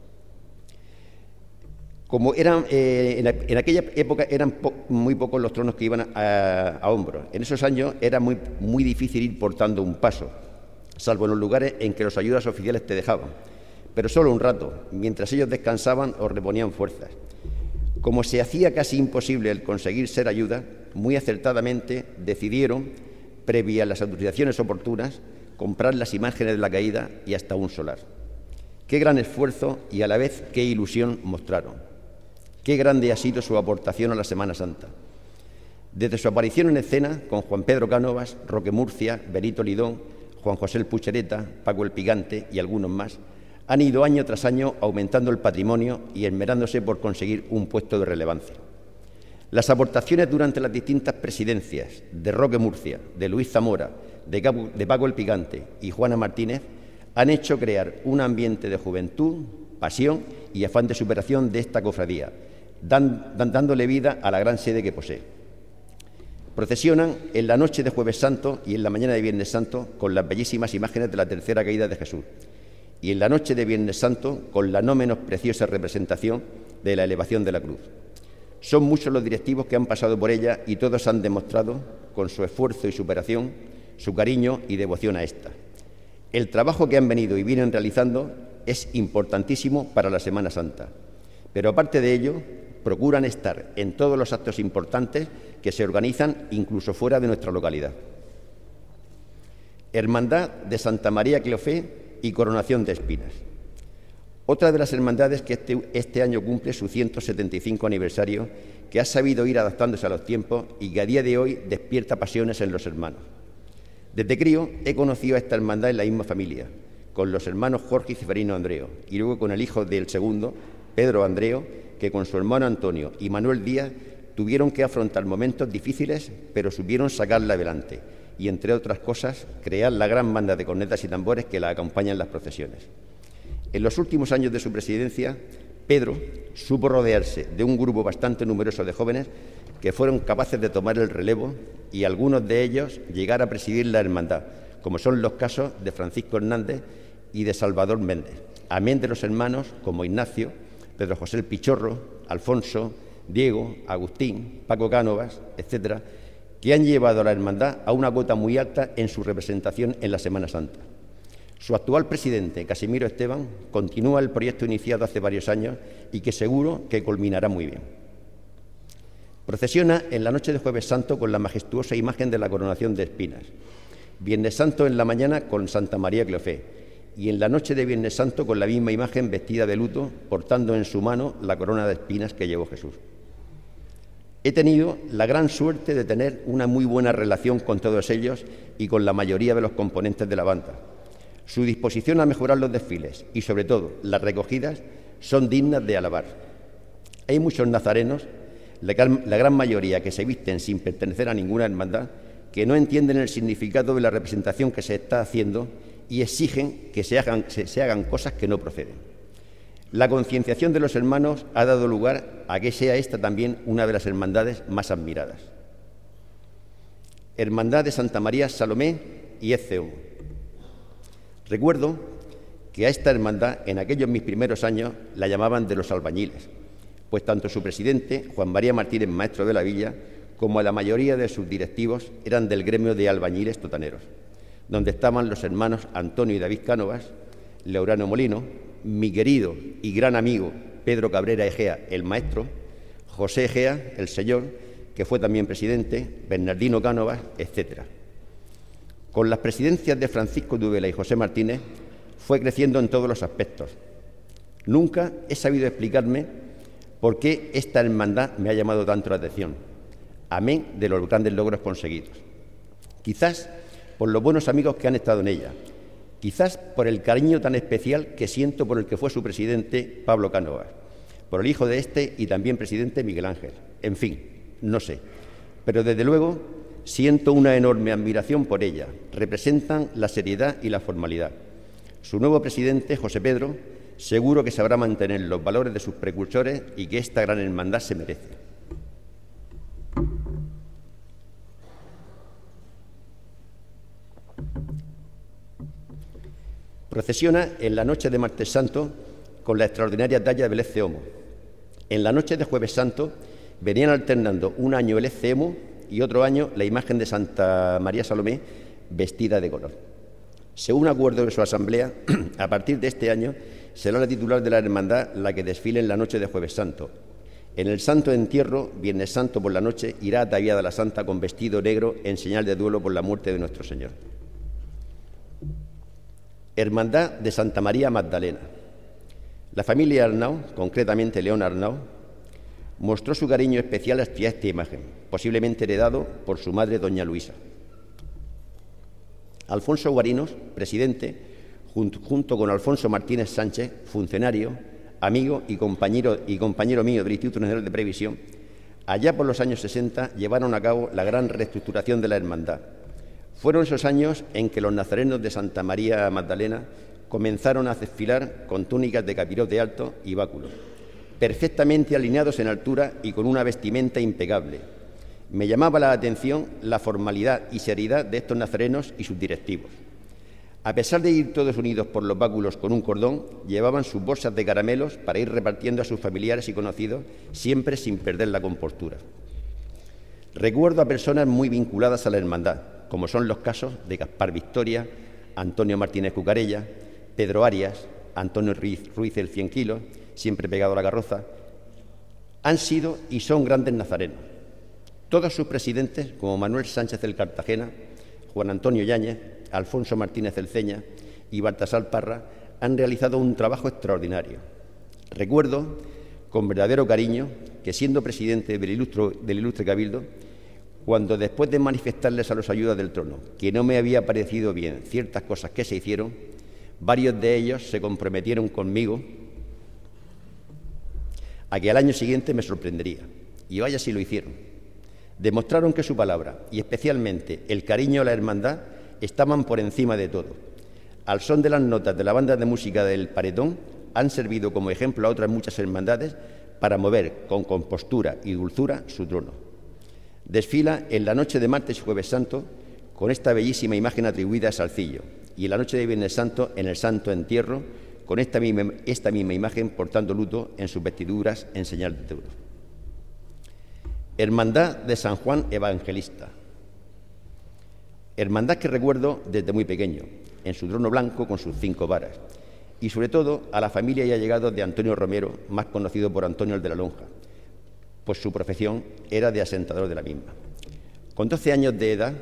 Como eran, en aquella época eran muy pocos los tronos que iban a hombros. En esos años era muy difícil ir portando un paso, salvo en los lugares en que los ayudas oficiales te dejaban, pero solo un rato, mientras ellos descansaban o reponían fuerzas. Como se hacía casi imposible el conseguir ser ayuda, muy acertadamente decidieron, previa a las autorizaciones oportunas, comprar las imágenes de la caída y hasta un solar. Qué gran esfuerzo y a la vez qué ilusión mostraron. Qué grande ha sido su aportación a la Semana Santa. Desde su aparición en escena con Juan Pedro Cánovas, Roque Murcia, Benito Lidón, Juan José el Puchereta, Paco el Pigante y algunos más, han ido año tras año aumentando el patrimonio y esmerándose por conseguir un puesto de relevancia. Las aportaciones durante las distintas presidencias de Roque Murcia, de Luis Zamora, de Paco el Pigante y Juana Martínez han hecho crear un ambiente de juventud, pasión y afán de superación de esta cofradía, dándole vida a la gran sede que posee. Procesionan en la noche de Jueves Santo y en la mañana de Viernes Santo con las bellísimas imágenes de la tercera caída de Jesús, y en la noche de Viernes Santo con la no menos preciosa representación de la elevación de la cruz. Son muchos los directivos que han pasado por ella y todos han demostrado, con su esfuerzo y superación, su cariño y devoción a esta. El trabajo que han venido y vienen realizando es importantísimo para la Semana Santa, pero aparte de ello, procuran estar en todos los actos importantes que se organizan incluso fuera de nuestra localidad. Hermandad de Santa María Cleofé y Coronación de Espinas. Otra de las hermandades que este año cumple su 175 aniversario, que ha sabido ir adaptándose a los tiempos y que a día de hoy despierta pasiones en los hermanos. Desde crío he conocido a esta hermandad en la misma familia, con los hermanos Jorge y Ceferino Andreo, y luego con el hijo del segundo, Pedro Andreo, que con su hermano Antonio y Manuel Díaz tuvieron que afrontar momentos difíciles, pero supieron sacarla adelante y, entre otras cosas, crear la gran banda de cornetas y tambores que la acompañan en las procesiones. En los últimos años de su presidencia, Pedro supo rodearse de un grupo bastante numeroso de jóvenes que fueron capaces de tomar el relevo y algunos de ellos llegar a presidir la hermandad, como son los casos de Francisco Hernández y de Salvador Méndez, amén de los hermanos como Ignacio, Pedro José el Pichorro, Alfonso, Diego, Agustín, Paco Cánovas, etcétera, que han llevado a la hermandad a una cota muy alta en su representación en la Semana Santa. Su actual presidente, Casimiro Esteban, continúa el proyecto iniciado hace varios años y que seguro que culminará muy bien. Procesiona en la noche de Jueves Santo con la majestuosa imagen de la coronación de espinas, Viernes Santo en la mañana con Santa María Cleofé y en la noche de Viernes Santo con la misma imagen vestida de luto, portando en su mano la corona de espinas que llevó Jesús. He tenido la gran suerte de tener una muy buena relación con todos ellos y con la mayoría de los componentes de la banda. Su disposición a mejorar los desfiles y, sobre todo, las recogidas son dignas de alabar. Hay muchos nazarenos, la gran mayoría que se visten sin pertenecer a ninguna hermandad, que no entienden el significado de la representación que se está haciendo y exigen que se hagan cosas que no proceden. La concienciación de los hermanos ha dado lugar a que sea esta también una de las hermandades más admiradas. Hermandad de Santa María Salomé y Ecce-Homo. Recuerdo que a esta hermandad, en aquellos mis primeros años, la llamaban de los albañiles, pues tanto su presidente, Juan María Martínez, maestro de la villa, como la mayoría de sus directivos eran del gremio de albañiles totaneros, donde estaban los hermanos Antonio y David Cánovas, Leurano Molino, mi querido y gran amigo Pedro Cabrera Egea, el maestro, José Egea, el señor, que fue también presidente, Bernardino Cánovas, etcétera. Con las presidencias de Francisco Dubela y José Martínez fue creciendo en todos los aspectos. Nunca he sabido explicarme por qué esta hermandad me ha llamado tanto la atención, amén de los grandes logros conseguidos. Quizás por los buenos amigos que han estado en ella, quizás por el cariño tan especial que siento por el que fue su presidente, Pablo Cánovas, por el hijo de este y también presidente, Miguel Ángel. En fin, no sé, pero desde luego siento una enorme admiración por ella. Representan la seriedad y la formalidad. Su nuevo presidente, José Pedro, seguro que sabrá mantener los valores de sus precursores y que esta gran hermandad se merece. Procesiona en la noche de Martes Santo con la extraordinaria talla del Ecce-Homo. En la noche de Jueves Santo venían alternando un año el Ecce-Homo y otro año la imagen de Santa María Salomé vestida de color. Según acuerdo de su asamblea, a partir de este año será la titular de la hermandad la que desfile en la noche de Jueves Santo. En el Santo Entierro, Viernes Santo por la noche, irá ataviada la Santa con vestido negro en señal de duelo por la muerte de nuestro Señor. Hermandad de Santa María Magdalena. La familia Arnau, concretamente León Arnau, mostró su cariño especial hacia esta imagen, posiblemente heredado por su madre, doña Luisa. Alfonso Guarinos, presidente, junto con Alfonso Martínez Sánchez, funcionario, amigo y compañero mío del Instituto Nacional de Previsión, allá por los años 60 llevaron a cabo la gran reestructuración de la hermandad. Fueron esos años en que los nazarenos de Santa María Magdalena comenzaron a desfilar con túnicas de capirote alto y báculo, perfectamente alineados en altura y con una vestimenta impecable. Me llamaba la atención la formalidad y seriedad de estos nazarenos y sus directivos. A pesar de ir todos unidos por los báculos con un cordón, llevaban sus bolsas de caramelos para ir repartiendo a sus familiares y conocidos, siempre sin perder la compostura. Recuerdo a personas muy vinculadas a la hermandad, como son los casos de Gaspar Victoria, Antonio Martínez Cucarella, Pedro Arias, Antonio Ruiz el 100 kilos, siempre pegado a la carroza. Han sido y son grandes nazarenos. Todos sus presidentes, como Manuel Sánchez del Cartagena, Juan Antonio Yáñez, Alfonso Martínez del Ceña y Baltasar Parra, han realizado un trabajo extraordinario. Recuerdo con verdadero cariño que, siendo presidente del ilustre Cabildo, cuando después de manifestarles a los ayudas del trono que no me había parecido bien ciertas cosas que se hicieron, varios de ellos se comprometieron conmigo a que al año siguiente me sorprendería. Y vaya si lo hicieron. Demostraron que su palabra, y especialmente el cariño a la hermandad, estaban por encima de todo. Al son de las notas de la banda de música del Paredón, han servido como ejemplo a otras muchas hermandades para mover con compostura y dulzura su trono. Desfila en la noche de martes y jueves santo con esta bellísima imagen atribuida a Salcillo, y en la noche de Viernes Santo en el Santo Entierro con esta misma imagen portando luto en sus vestiduras en señal de Tauro. Hermandad de San Juan Evangelista. Hermandad que recuerdo desde muy pequeño, en su trono blanco con sus 5 varas, y sobre todo a la familia y allegados de Antonio Romero, más conocido por Antonio el de la Lonja, pues su profesión era de asentador de la misma. Con 12 años de edad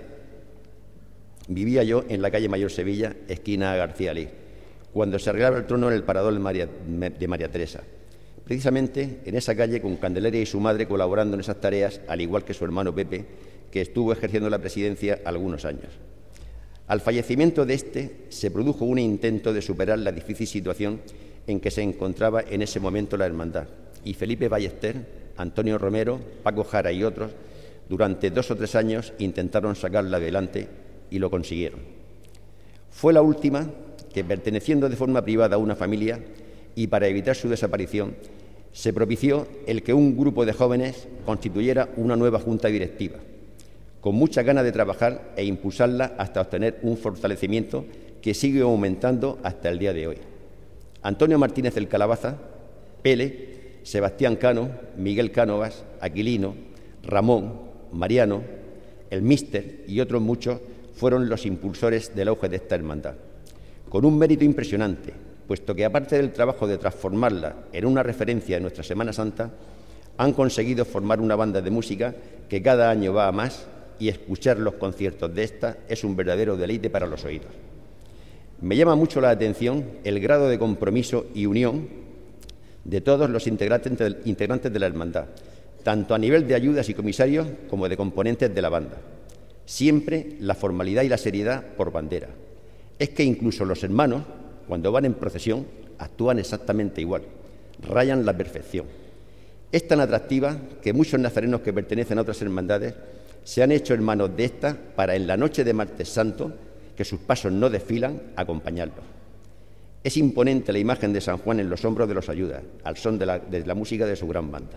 vivía yo en la calle Mayor Sevilla, esquina García Lee, cuando se arreglaba el trono en el parador de María Teresa. Precisamente en esa calle, con Candelaria y su madre colaborando en esas tareas, al igual que su hermano Pepe, que estuvo ejerciendo la presidencia algunos años. Al fallecimiento de este se produjo un intento de superar la difícil situación en que se encontraba en ese momento la hermandad, y Felipe Ballester, Antonio Romero, Paco Jara y otros, durante 2 o 3 años intentaron sacarla adelante y lo consiguieron. Fue la última que, perteneciendo de forma privada a una familia y para evitar su desaparición, se propició el que un grupo de jóvenes constituyera una nueva junta directiva, con mucha ganas de trabajar e impulsarla hasta obtener un fortalecimiento que sigue aumentando hasta el día de hoy. Antonio Martínez del Calabaza, Pele, Sebastián Cano, Miguel Cánovas, Aquilino, Ramón, Mariano, el Míster y otros muchos fueron los impulsores del auge de esta hermandad, con un mérito impresionante, puesto que aparte del trabajo de transformarla en una referencia de nuestra Semana Santa, han conseguido formar una banda de música que cada año va a más, y escuchar los conciertos de esta es un verdadero deleite para los oídos. Me llama mucho la atención el grado de compromiso y unión de todos los integrantes de la hermandad, tanto a nivel de ayudas y comisarios como de componentes de la banda. Siempre la formalidad y la seriedad por bandera. Es que incluso los hermanos, cuando van en procesión, actúan exactamente igual, rayan la perfección. Es tan atractiva que muchos nazarenos que pertenecen a otras hermandades se han hecho hermanos de esta para, en la noche de Martes Santo, que sus pasos no desfilan, acompañarlos. Es imponente la imagen de San Juan en los hombros de los ayudas, al son de la música de su gran banda.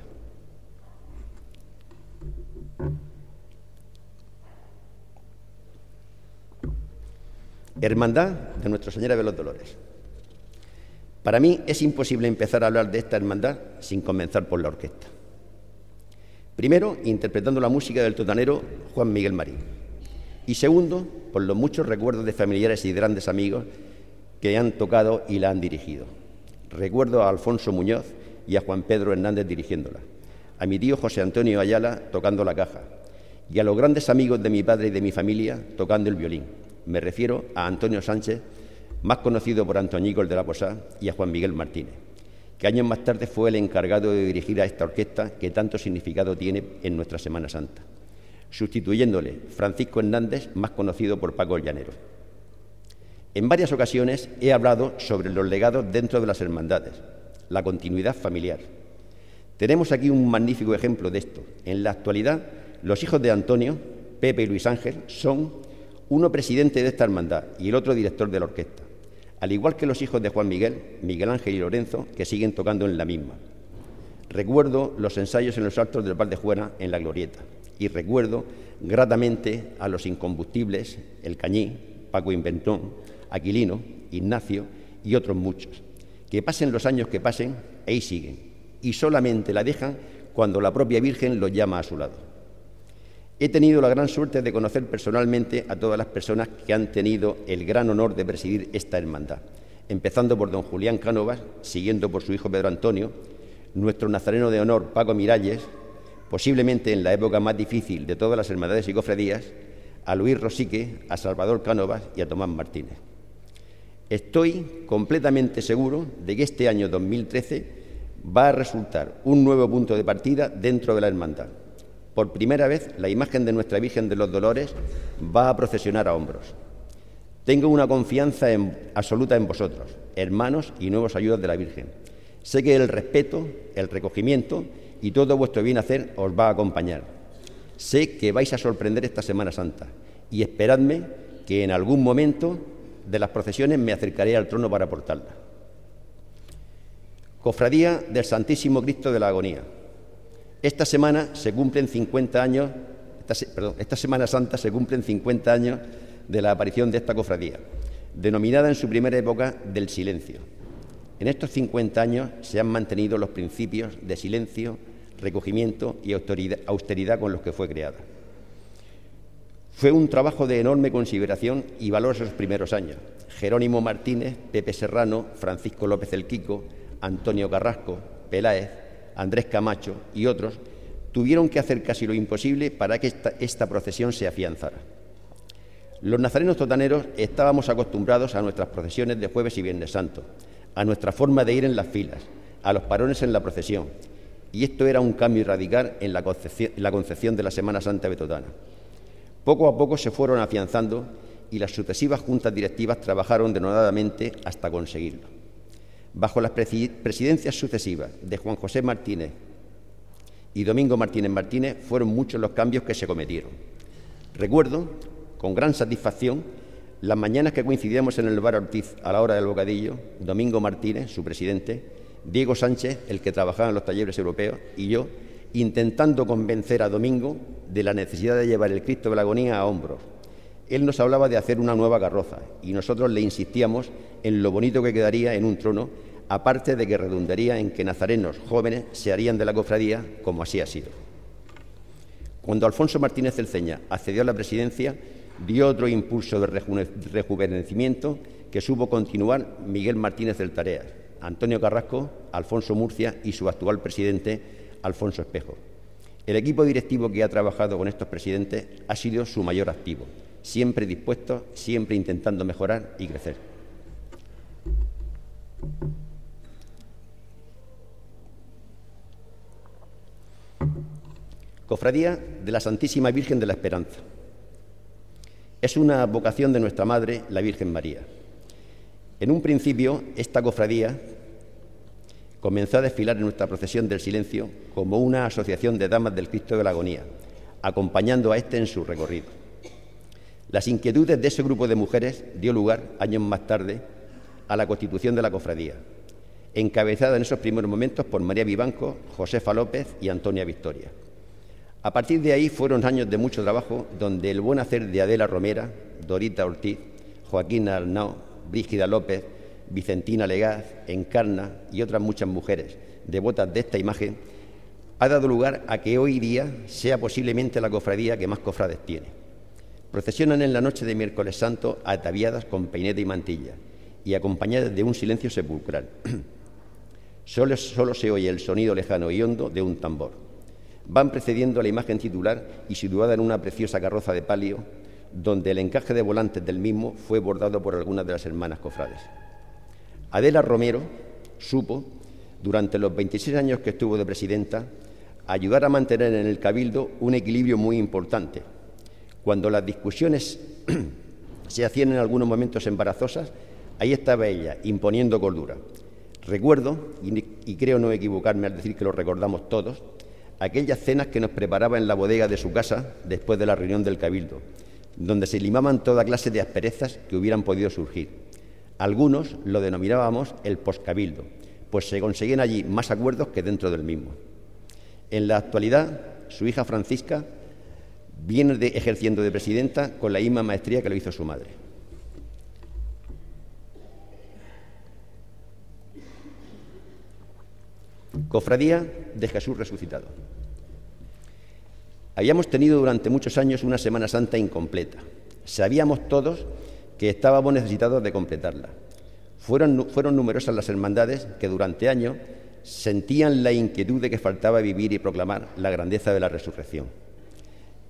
Hermandad de Nuestra Señora de los Dolores. Para mí es imposible empezar a hablar de esta hermandad sin comenzar por la orquesta. Primero, interpretando la música del totanero Juan Miguel Marín. Y segundo, por los muchos recuerdos de familiares y de grandes amigos que han tocado y la han dirigido. Recuerdo a Alfonso Muñoz y a Juan Pedro Hernández dirigiéndola, a mi tío José Antonio Ayala tocando la caja, y a los grandes amigos de mi padre y de mi familia tocando el violín. Me refiero a Antonio Sánchez, más conocido por Antoñico el de la Posada, y a Juan Miguel Martínez, que años más tarde fue el encargado de dirigir a esta orquesta que tanto significado tiene en nuestra Semana Santa, sustituyéndole Francisco Hernández, más conocido por Paco el Llanero. En varias ocasiones he hablado sobre los legados dentro de las hermandades, la continuidad familiar. Tenemos aquí un magnífico ejemplo de esto. En la actualidad, los hijos de Antonio, Pepe y Luis Ángel, son uno presidente de esta hermandad y el otro director de la orquesta, al igual que los hijos de Juan Miguel, Miguel Ángel y Lorenzo, que siguen tocando en la misma. Recuerdo los ensayos en los altos del Valdejuana en la Glorieta, y recuerdo gratamente a los incombustibles, el Cañí, Paco Inventón, Aquilino, Ignacio y otros muchos, que pasen los años que pasen, ahí siguen, y solamente la dejan cuando la propia Virgen los llama a su lado. He tenido la gran suerte de conocer personalmente a todas las personas que han tenido el gran honor de presidir esta hermandad, empezando por don Julián Cánovas, siguiendo por su hijo Pedro Antonio, nuestro nazareno de honor Paco Miralles, posiblemente en la época más difícil de todas las hermandades y cofradías, a Luis Rosique, a Salvador Cánovas y a Tomás Martínez. Estoy completamente seguro de que este año 2013 va a resultar un nuevo punto de partida dentro de la hermandad. Por primera vez, la imagen de Nuestra Virgen de los Dolores va a procesionar a hombros. Tengo una confianza absoluta en vosotros, hermanos y nuevos ayudas de la Virgen. Sé que el respeto, el recogimiento y todo vuestro bien hacer os va a acompañar. Sé que vais a sorprender esta Semana Santa y esperadme que en algún momento de las procesiones me acercaré al trono para portarla. Cofradía del Santísimo Cristo de la Agonía. Esta Semana Santa se cumplen 50 años de la aparición de esta cofradía, denominada en su primera época del silencio. En estos 50 años se han mantenido los principios de silencio, recogimiento y austeridad con los que fue creada. Fue un trabajo de enorme consideración y valor esos primeros años. Jerónimo Martínez, Pepe Serrano, Francisco López el Quico, Antonio Carrasco, Peláez, Andrés Camacho y otros tuvieron que hacer casi lo imposible para que esta procesión se afianzara. Los nazarenos totaneros estábamos acostumbrados a nuestras procesiones de Jueves y Viernes Santo, a nuestra forma de ir en las filas, a los parones en la procesión, y esto era un cambio radical en la concepción de la Semana Santa betotana. Poco a poco se fueron afianzando y las sucesivas juntas directivas trabajaron denodadamente hasta conseguirlo. Bajo las presidencias sucesivas de Juan José Martínez y Domingo Martínez Martínez fueron muchos los cambios que se cometieron. Recuerdo con gran satisfacción las mañanas que coincidíamos en el bar Ortiz a la hora del bocadillo, Domingo Martínez, su presidente, Diego Sánchez, el que trabajaba en los talleres europeos, y yo, intentando convencer a Domingo de la necesidad de llevar el Cristo de la Agonía a hombros. Él nos hablaba de hacer una nueva carroza y nosotros le insistíamos en lo bonito que quedaría en un trono, aparte de que redundaría en que nazarenos jóvenes se harían de la cofradía, como así ha sido. Cuando Alfonso Martínez Celceña accedió a la presidencia, dio otro impulso de rejuvenecimiento que supo continuar Miguel Martínez del Tareas, Antonio Carrasco, Alfonso Murcia y su actual presidente, Alfonso Espejo. El equipo directivo que ha trabajado con estos presidentes ha sido su mayor activo, siempre dispuesto, siempre intentando mejorar y crecer. Cofradía de la Santísima Virgen de la Esperanza. Es una vocación de nuestra Madre, la Virgen María. En un principio, esta cofradía comenzó a desfilar en nuestra procesión del silencio como una asociación de damas del Cristo de la Agonía, acompañando a este en su recorrido. Las inquietudes de ese grupo de mujeres dio lugar, años más tarde, a la constitución de la cofradía, encabezada en esos primeros momentos por María Vivanco, Josefa López y Antonia Victoria. A partir de ahí fueron años de mucho trabajo donde el buen hacer de Adela Romera, Dorita Ortiz, Joaquina Arnao, Brígida López, Vicentina Legaz, Encarna y otras muchas mujeres devotas de esta imagen ha dado lugar a que hoy día sea posiblemente la cofradía que más cofrades tiene. Procesionan en la noche de Miércoles Santo ataviadas con peineta y mantilla y acompañadas de un silencio sepulcral. Solo se oye el sonido lejano y hondo de un tambor. Van precediendo a la imagen titular y situada en una preciosa carroza de palio, donde el encaje de volantes del mismo fue bordado por algunas de las hermanas cofrades. Adela Romero supo, durante los 26 años que estuvo de presidenta, ayudar a mantener en el Cabildo un equilibrio muy importante. Cuando las discusiones se hacían en algunos momentos embarazosas, ahí estaba ella, imponiendo cordura. Recuerdo, y creo no equivocarme al decir que lo recordamos todos, aquellas cenas que nos preparaba en la bodega de su casa después de la reunión del Cabildo, donde se limaban toda clase de asperezas que hubieran podido surgir. Algunos lo denominábamos el poscabildo, pues se conseguían allí más acuerdos que dentro del mismo. En la actualidad, su hija Francisca viene ejerciendo de presidenta con la misma maestría que lo hizo su madre. Cofradía de Jesús Resucitado. Habíamos tenido durante muchos años una Semana Santa incompleta. Sabíamos todos que estábamos necesitados de completarla. Fueron numerosas las hermandades que durante años sentían la inquietud de que faltaba vivir y proclamar la grandeza de la resurrección.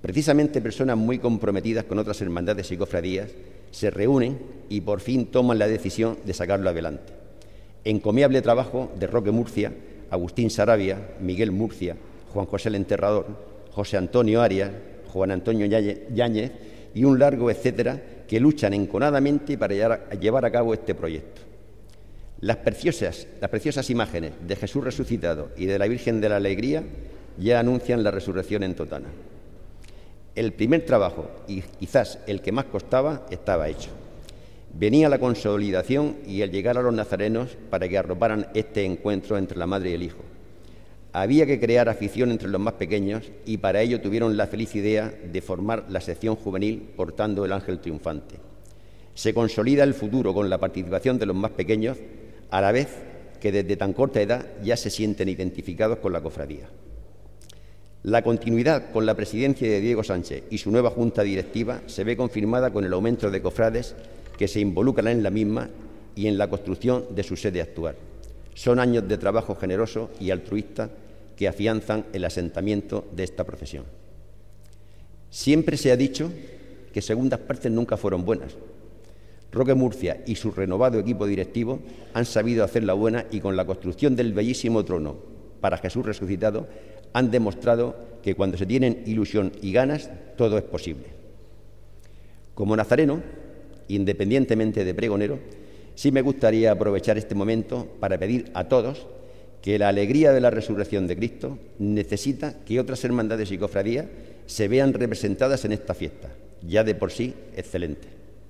Precisamente personas muy comprometidas con otras hermandades y cofradías se reúnen y por fin toman la decisión de sacarlo adelante. Encomiable trabajo de Roque Murcia, Agustín Sarabia, Miguel Murcia, Juan José el Enterrador, José Antonio Arias, Juan Antonio Yáñez y un largo etcétera que luchan enconadamente para llevar a cabo este proyecto. Las preciosas imágenes de Jesús resucitado y de la Virgen de la Alegría ya anuncian la resurrección en Totana. El primer trabajo, y quizás el que más costaba, estaba hecho. Venía la consolidación y el llegar a los nazarenos para que arroparan este encuentro entre la madre y el hijo. Había que crear afición entre los más pequeños y para ello tuvieron la feliz idea de formar la sección juvenil portando el ángel triunfante. Se consolida el futuro con la participación de los más pequeños, a la vez que desde tan corta edad ya se sienten identificados con la cofradía. La continuidad con la presidencia de Diego Sánchez y su nueva junta directiva se ve confirmada con el aumento de cofrades que se involucran en la misma y en la construcción de su sede actual. Son años de trabajo generoso y altruista que afianzan el asentamiento de esta profesión. Siempre se ha dicho que segundas partes nunca fueron buenas. Roque Murcia y su renovado equipo directivo han sabido hacerla buena y con la construcción del bellísimo trono para Jesús resucitado han demostrado que cuando se tienen ilusión y ganas, todo es posible. Como nazareno, independientemente de pregonero, sí me gustaría aprovechar este momento para pedir a todos que la alegría de la resurrección de Cristo necesita que otras hermandades y cofradías se vean representadas en esta fiesta, ya de por sí excelente.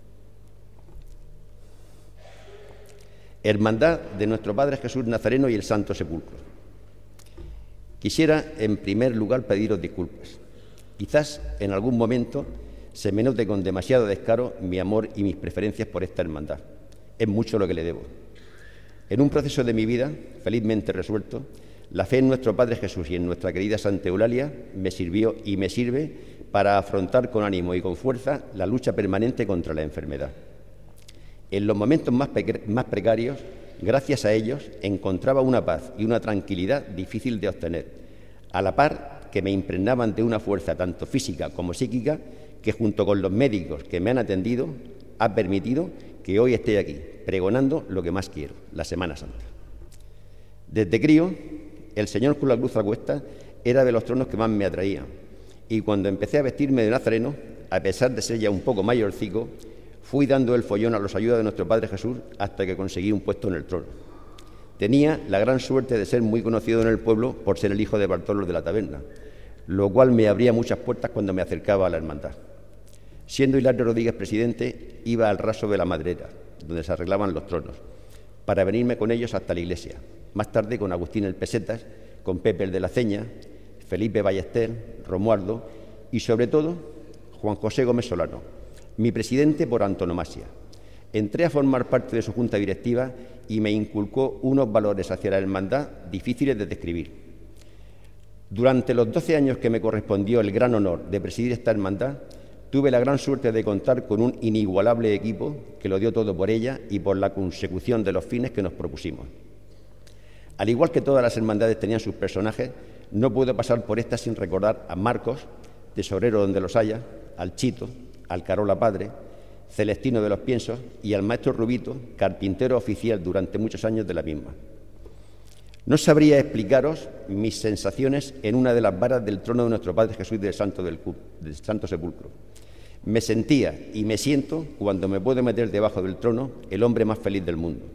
Hermandad de nuestro Padre Jesús Nazareno y el Santo Sepulcro. Quisiera, en primer lugar, pediros disculpas. Quizás en algún momento se me note con demasiado descaro mi amor y mis preferencias por esta hermandad. Es mucho lo que le debo. En un proceso de mi vida, felizmente resuelto, la fe en nuestro Padre Jesús y en nuestra querida Santa Eulalia me sirvió y me sirve para afrontar con ánimo y con fuerza la lucha permanente contra la enfermedad. En los momentos más precarios, gracias a ellos, encontraba una paz y una tranquilidad difícil de obtener, a la par que me impregnaban de una fuerza tanto física como psíquica que junto con los médicos que me han atendido ha permitido que hoy esté aquí, pregonando lo que más quiero, la Semana Santa. Desde crío, el Señor con la cruz a cuestas era de los tronos que más me atraían, y cuando empecé a vestirme de nazareno, a pesar de ser ya un poco mayorcico, fui dando el follón a los ayudas de nuestro Padre Jesús hasta que conseguí un puesto en el trono. Tenía la gran suerte de ser muy conocido en el pueblo por ser el hijo de Bartolo de la Taberna, lo cual me abría muchas puertas cuando me acercaba a la hermandad. Siendo Hilario Rodríguez presidente, iba al raso de la Madrera, donde se arreglaban los tronos, para venirme con ellos hasta la iglesia. Más tarde con Agustín el Pesetas, con Pepe el de la Ceña, Felipe Ballester, Romualdo y sobre todo Juan José Gómez Solano, mi presidente por antonomasia. Entré a formar parte de su junta directiva y me inculcó unos valores hacia la hermandad difíciles de describir. Durante los 12 años que me correspondió el gran honor de presidir esta hermandad, tuve la gran suerte de contar con un inigualable equipo que lo dio todo por ella y por la consecución de los fines que nos propusimos. Al igual que todas las hermandades tenían sus personajes, no puedo pasar por esta sin recordar a Marcos, tesorero donde los haya, al Chito, al Carola Padre, Celestino de los Piensos y al maestro Rubito, carpintero oficial durante muchos años de la misma. No sabría explicaros mis sensaciones en una de las varas del trono de nuestro Padre Jesús del Santo Sepulcro. Me sentía y me siento, cuando me puedo meter debajo del trono, el hombre más feliz del mundo.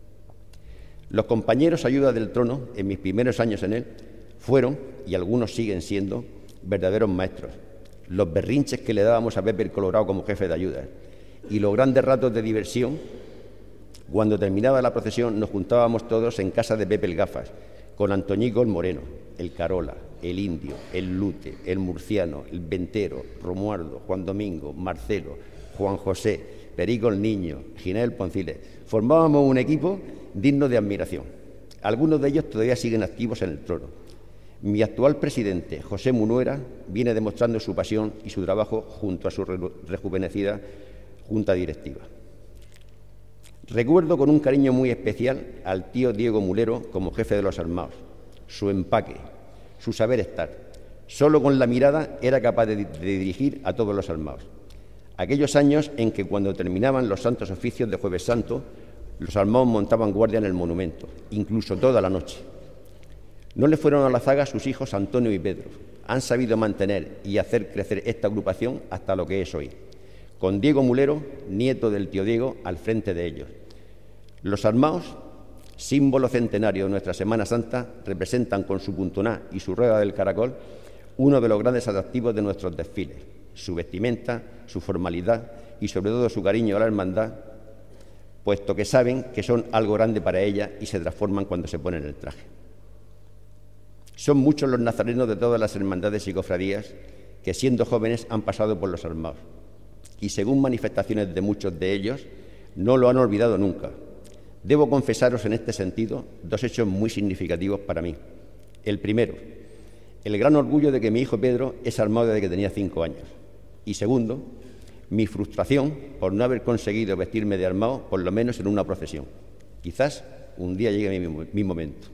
Los compañeros ayuda del trono, en mis primeros años en él, fueron, y algunos siguen siendo, verdaderos maestros. Los berrinches que le dábamos a Pepe el Colorado como jefe de ayudas y los grandes ratos de diversión. Cuando terminaba la procesión nos juntábamos todos en casa de Pepe el Gafas, con Antoñico el Moreno, el Carola, el Indio, el Lute, el Murciano, el Ventero, Romualdo, Juan Domingo, Marcelo, Juan José, Perico el Niño, Ginés el Ponciles. Formábamos un equipo digno de admiración. Algunos de ellos todavía siguen activos en el trono. Mi actual presidente, José Munuera, viene demostrando su pasión y su trabajo junto a su rejuvenecida junta directiva. Recuerdo con un cariño muy especial al tío Diego Mulero como jefe de los armados, su empaque, su saber estar, Solo con la mirada era capaz de dirigir a todos los armados. Aquellos años en que, cuando terminaban los santos oficios de Jueves Santo, los armados montaban guardia en el monumento, incluso toda la noche. No le fueron a la zaga sus hijos Antonio y Pedro. Han sabido mantener y hacer crecer esta agrupación hasta lo que es hoy, con Diego Mulero, nieto del tío Diego, al frente de ellos. Los armados, símbolo centenario de nuestra Semana Santa, representan con su puntoná y su rueda del caracol uno de los grandes atractivos de nuestros desfiles: su vestimenta, su formalidad y sobre todo su cariño a la hermandad, puesto que saben que son algo grande para ella y se transforman cuando se ponen el traje. Son muchos los nazarenos de todas las hermandades y cofradías que, siendo jóvenes, han pasado por los armados y, según manifestaciones de muchos de ellos, no lo han olvidado nunca. Debo confesaros en este sentido dos hechos muy significativos para mí. El primero, el gran orgullo de que mi hijo Pedro es armado desde que tenía 5 años. Y segundo, mi frustración por no haber conseguido vestirme de armado, por lo menos en una procesión. Quizás un día llegue mi momento.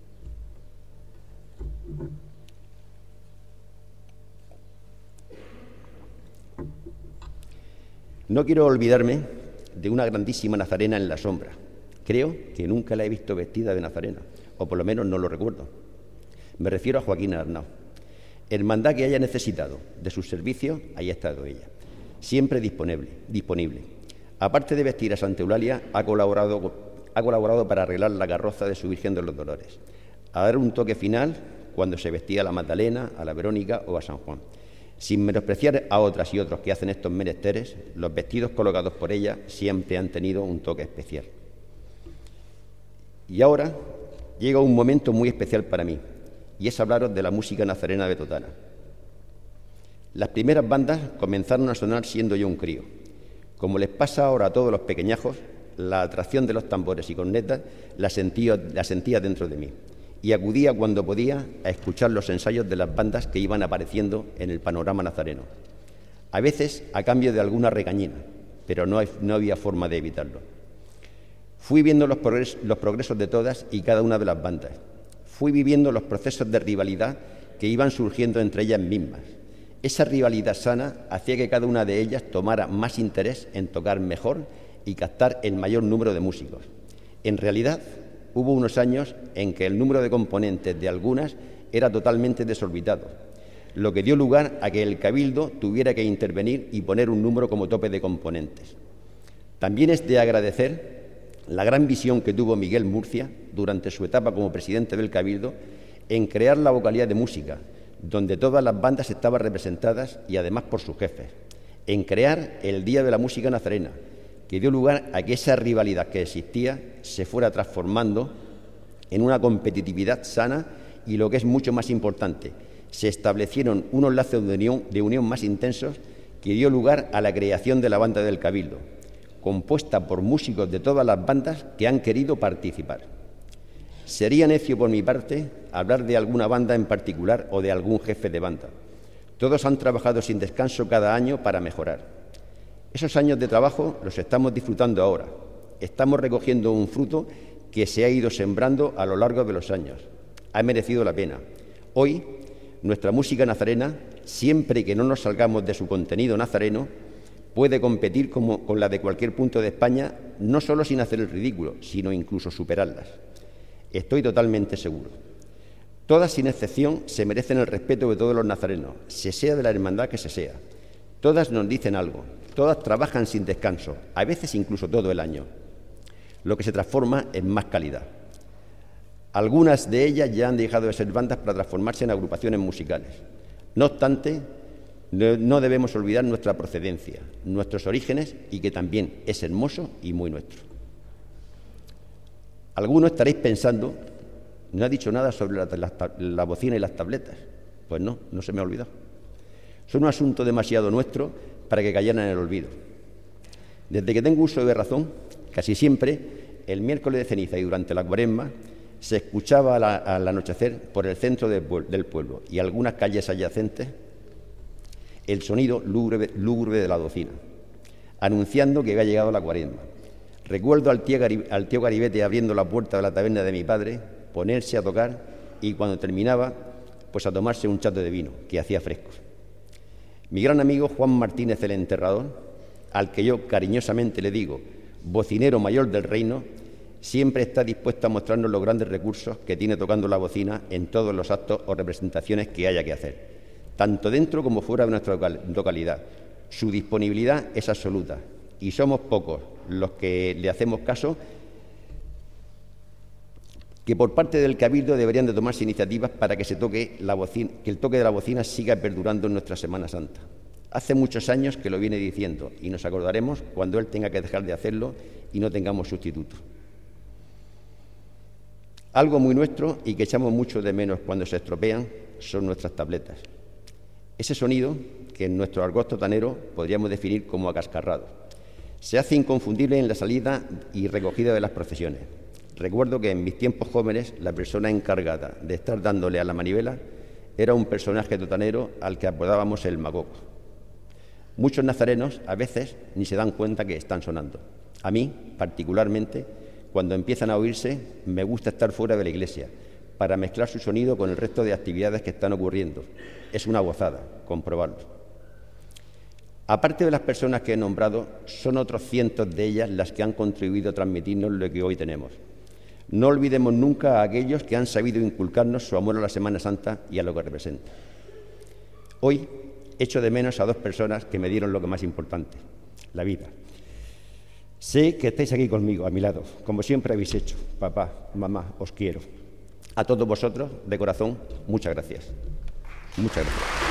No quiero olvidarme de una grandísima nazarena en la sombra. Creo que nunca la he visto vestida de nazarena, o por lo menos no lo recuerdo. Me refiero a Joaquina Arnao. Hermandad que haya necesitado de sus servicios, ahí ha estado ella, siempre disponible. Aparte de vestir a Santa Eulalia, ha colaborado para arreglar la carroza de su Virgen de los Dolores, a dar un toque final cuando se vestía a la Magdalena, a la Verónica o a San Juan. Sin menospreciar a otras y otros que hacen estos menesteres, los vestidos colocados por ella siempre han tenido un toque especial. Y ahora llega un momento muy especial para mí, y es hablaros de la música nazarena de Totana. Las primeras bandas comenzaron a sonar siendo yo un crío. Como les pasa ahora a todos los pequeñajos, la atracción de los tambores y cornetas la sentía dentro de mí, y acudía cuando podía a escuchar los ensayos de las bandas que iban apareciendo en el panorama nazareno, a veces a cambio de alguna regañina, pero no había forma de evitarlo. Fui viendo los progresos de todas y cada una de las bandas. Fui viviendo los procesos de rivalidad que iban surgiendo entre ellas mismas. Esa rivalidad sana hacía que cada una de ellas tomara más interés en tocar mejor y captar el mayor número de músicos. En realidad, hubo unos años en que el número de componentes de algunas era totalmente desorbitado, lo que dio lugar a que el Cabildo tuviera que intervenir y poner un número como tope de componentes. También es de agradecer la gran visión que tuvo Miguel Murcia durante su etapa como presidente del Cabildo en crear la vocalía de música, donde todas las bandas estaban representadas y además por sus jefes, en crear el Día de la Música Nazarena, que dio lugar a que esa rivalidad que existía se fuera transformando en una competitividad sana y, lo que es mucho más importante, se establecieron unos lazos de unión más intensos que dio lugar a la creación de la Banda del Cabildo, compuesta por músicos de todas las bandas que han querido participar. Sería necio por mi parte hablar de alguna banda en particular o de algún jefe de banda. Todos han trabajado sin descanso cada año para mejorar. Esos años de trabajo los estamos disfrutando ahora. Estamos recogiendo un fruto que se ha ido sembrando a lo largo de los años. Ha merecido la pena. Hoy, nuestra música nazarena, siempre que no nos salgamos de su contenido nazareno, puede competir con la de cualquier punto de España, no solo sin hacer el ridículo, sino incluso superarlas. Estoy totalmente seguro. Todas, sin excepción, se merecen el respeto de todos los nazarenos, se sea de la hermandad que se sea. Todas nos dicen algo, todas trabajan sin descanso, a veces incluso todo el año, lo que se transforma en más calidad. Algunas de ellas ya han dejado de ser bandas para transformarse en agrupaciones musicales. No obstante, no debemos olvidar nuestra procedencia, nuestros orígenes, y que también es hermoso y muy nuestro. Algunos estaréis pensando, no ha dicho nada sobre la bocina y las tabletas. Pues no se me ha olvidado. Son un asunto demasiado nuestro para que cayeran en el olvido. Desde que tengo uso de razón, casi siempre, el miércoles de ceniza y durante la Cuaresma, se escuchaba al anochecer por el centro del pueblo y algunas calles adyacentes el sonido lúgubre de la bocina, anunciando que había llegado la Cuaresma. Recuerdo al tío Garibete abriendo la puerta de la taberna de mi padre, ponerse a tocar, y cuando terminaba, pues a tomarse un chato de vino, que hacía fresco. Mi gran amigo Juan Martínez el Enterrador, al que yo cariñosamente le digo bocinero mayor del reino, siempre está dispuesto a mostrarnos los grandes recursos que tiene tocando la bocina en todos los actos o representaciones que haya que hacer, tanto dentro como fuera de nuestra localidad. Su disponibilidad es absoluta y somos pocos los que le hacemos caso, que por parte del Cabildo deberían de tomarse iniciativas para que el toque de la bocina siga perdurando en nuestra Semana Santa. Hace muchos años que lo viene diciendo y nos acordaremos cuando él tenga que dejar de hacerlo y no tengamos sustituto. Algo muy nuestro y que echamos mucho de menos cuando se estropean son nuestras tabletas. Ese sonido que en nuestro argot totanero podríamos definir como acascarrado. Se hace inconfundible en la salida y recogida de las procesiones. Recuerdo que en mis tiempos jóvenes la persona encargada de estar dándole a la manivela era un personaje totanero al que apodábamos el Macoco. Muchos nazarenos a veces ni se dan cuenta que están sonando. A mí, particularmente, cuando empiezan a oírse, me gusta estar fuera de la iglesia para mezclar su sonido con el resto de actividades que están ocurriendo. Es una gozada comprobarlo. Aparte de las personas que he nombrado, son otros cientos de ellas las que han contribuido a transmitirnos lo que hoy tenemos. No olvidemos nunca a aquellos que han sabido inculcarnos su amor a la Semana Santa y a lo que representa. Hoy echo de menos a dos personas que me dieron lo que más importante, la vida. Sé que estáis aquí conmigo, a mi lado, como siempre habéis hecho. Papá, mamá, os quiero. A todos vosotros, de corazón, muchas gracias. Muchas gracias.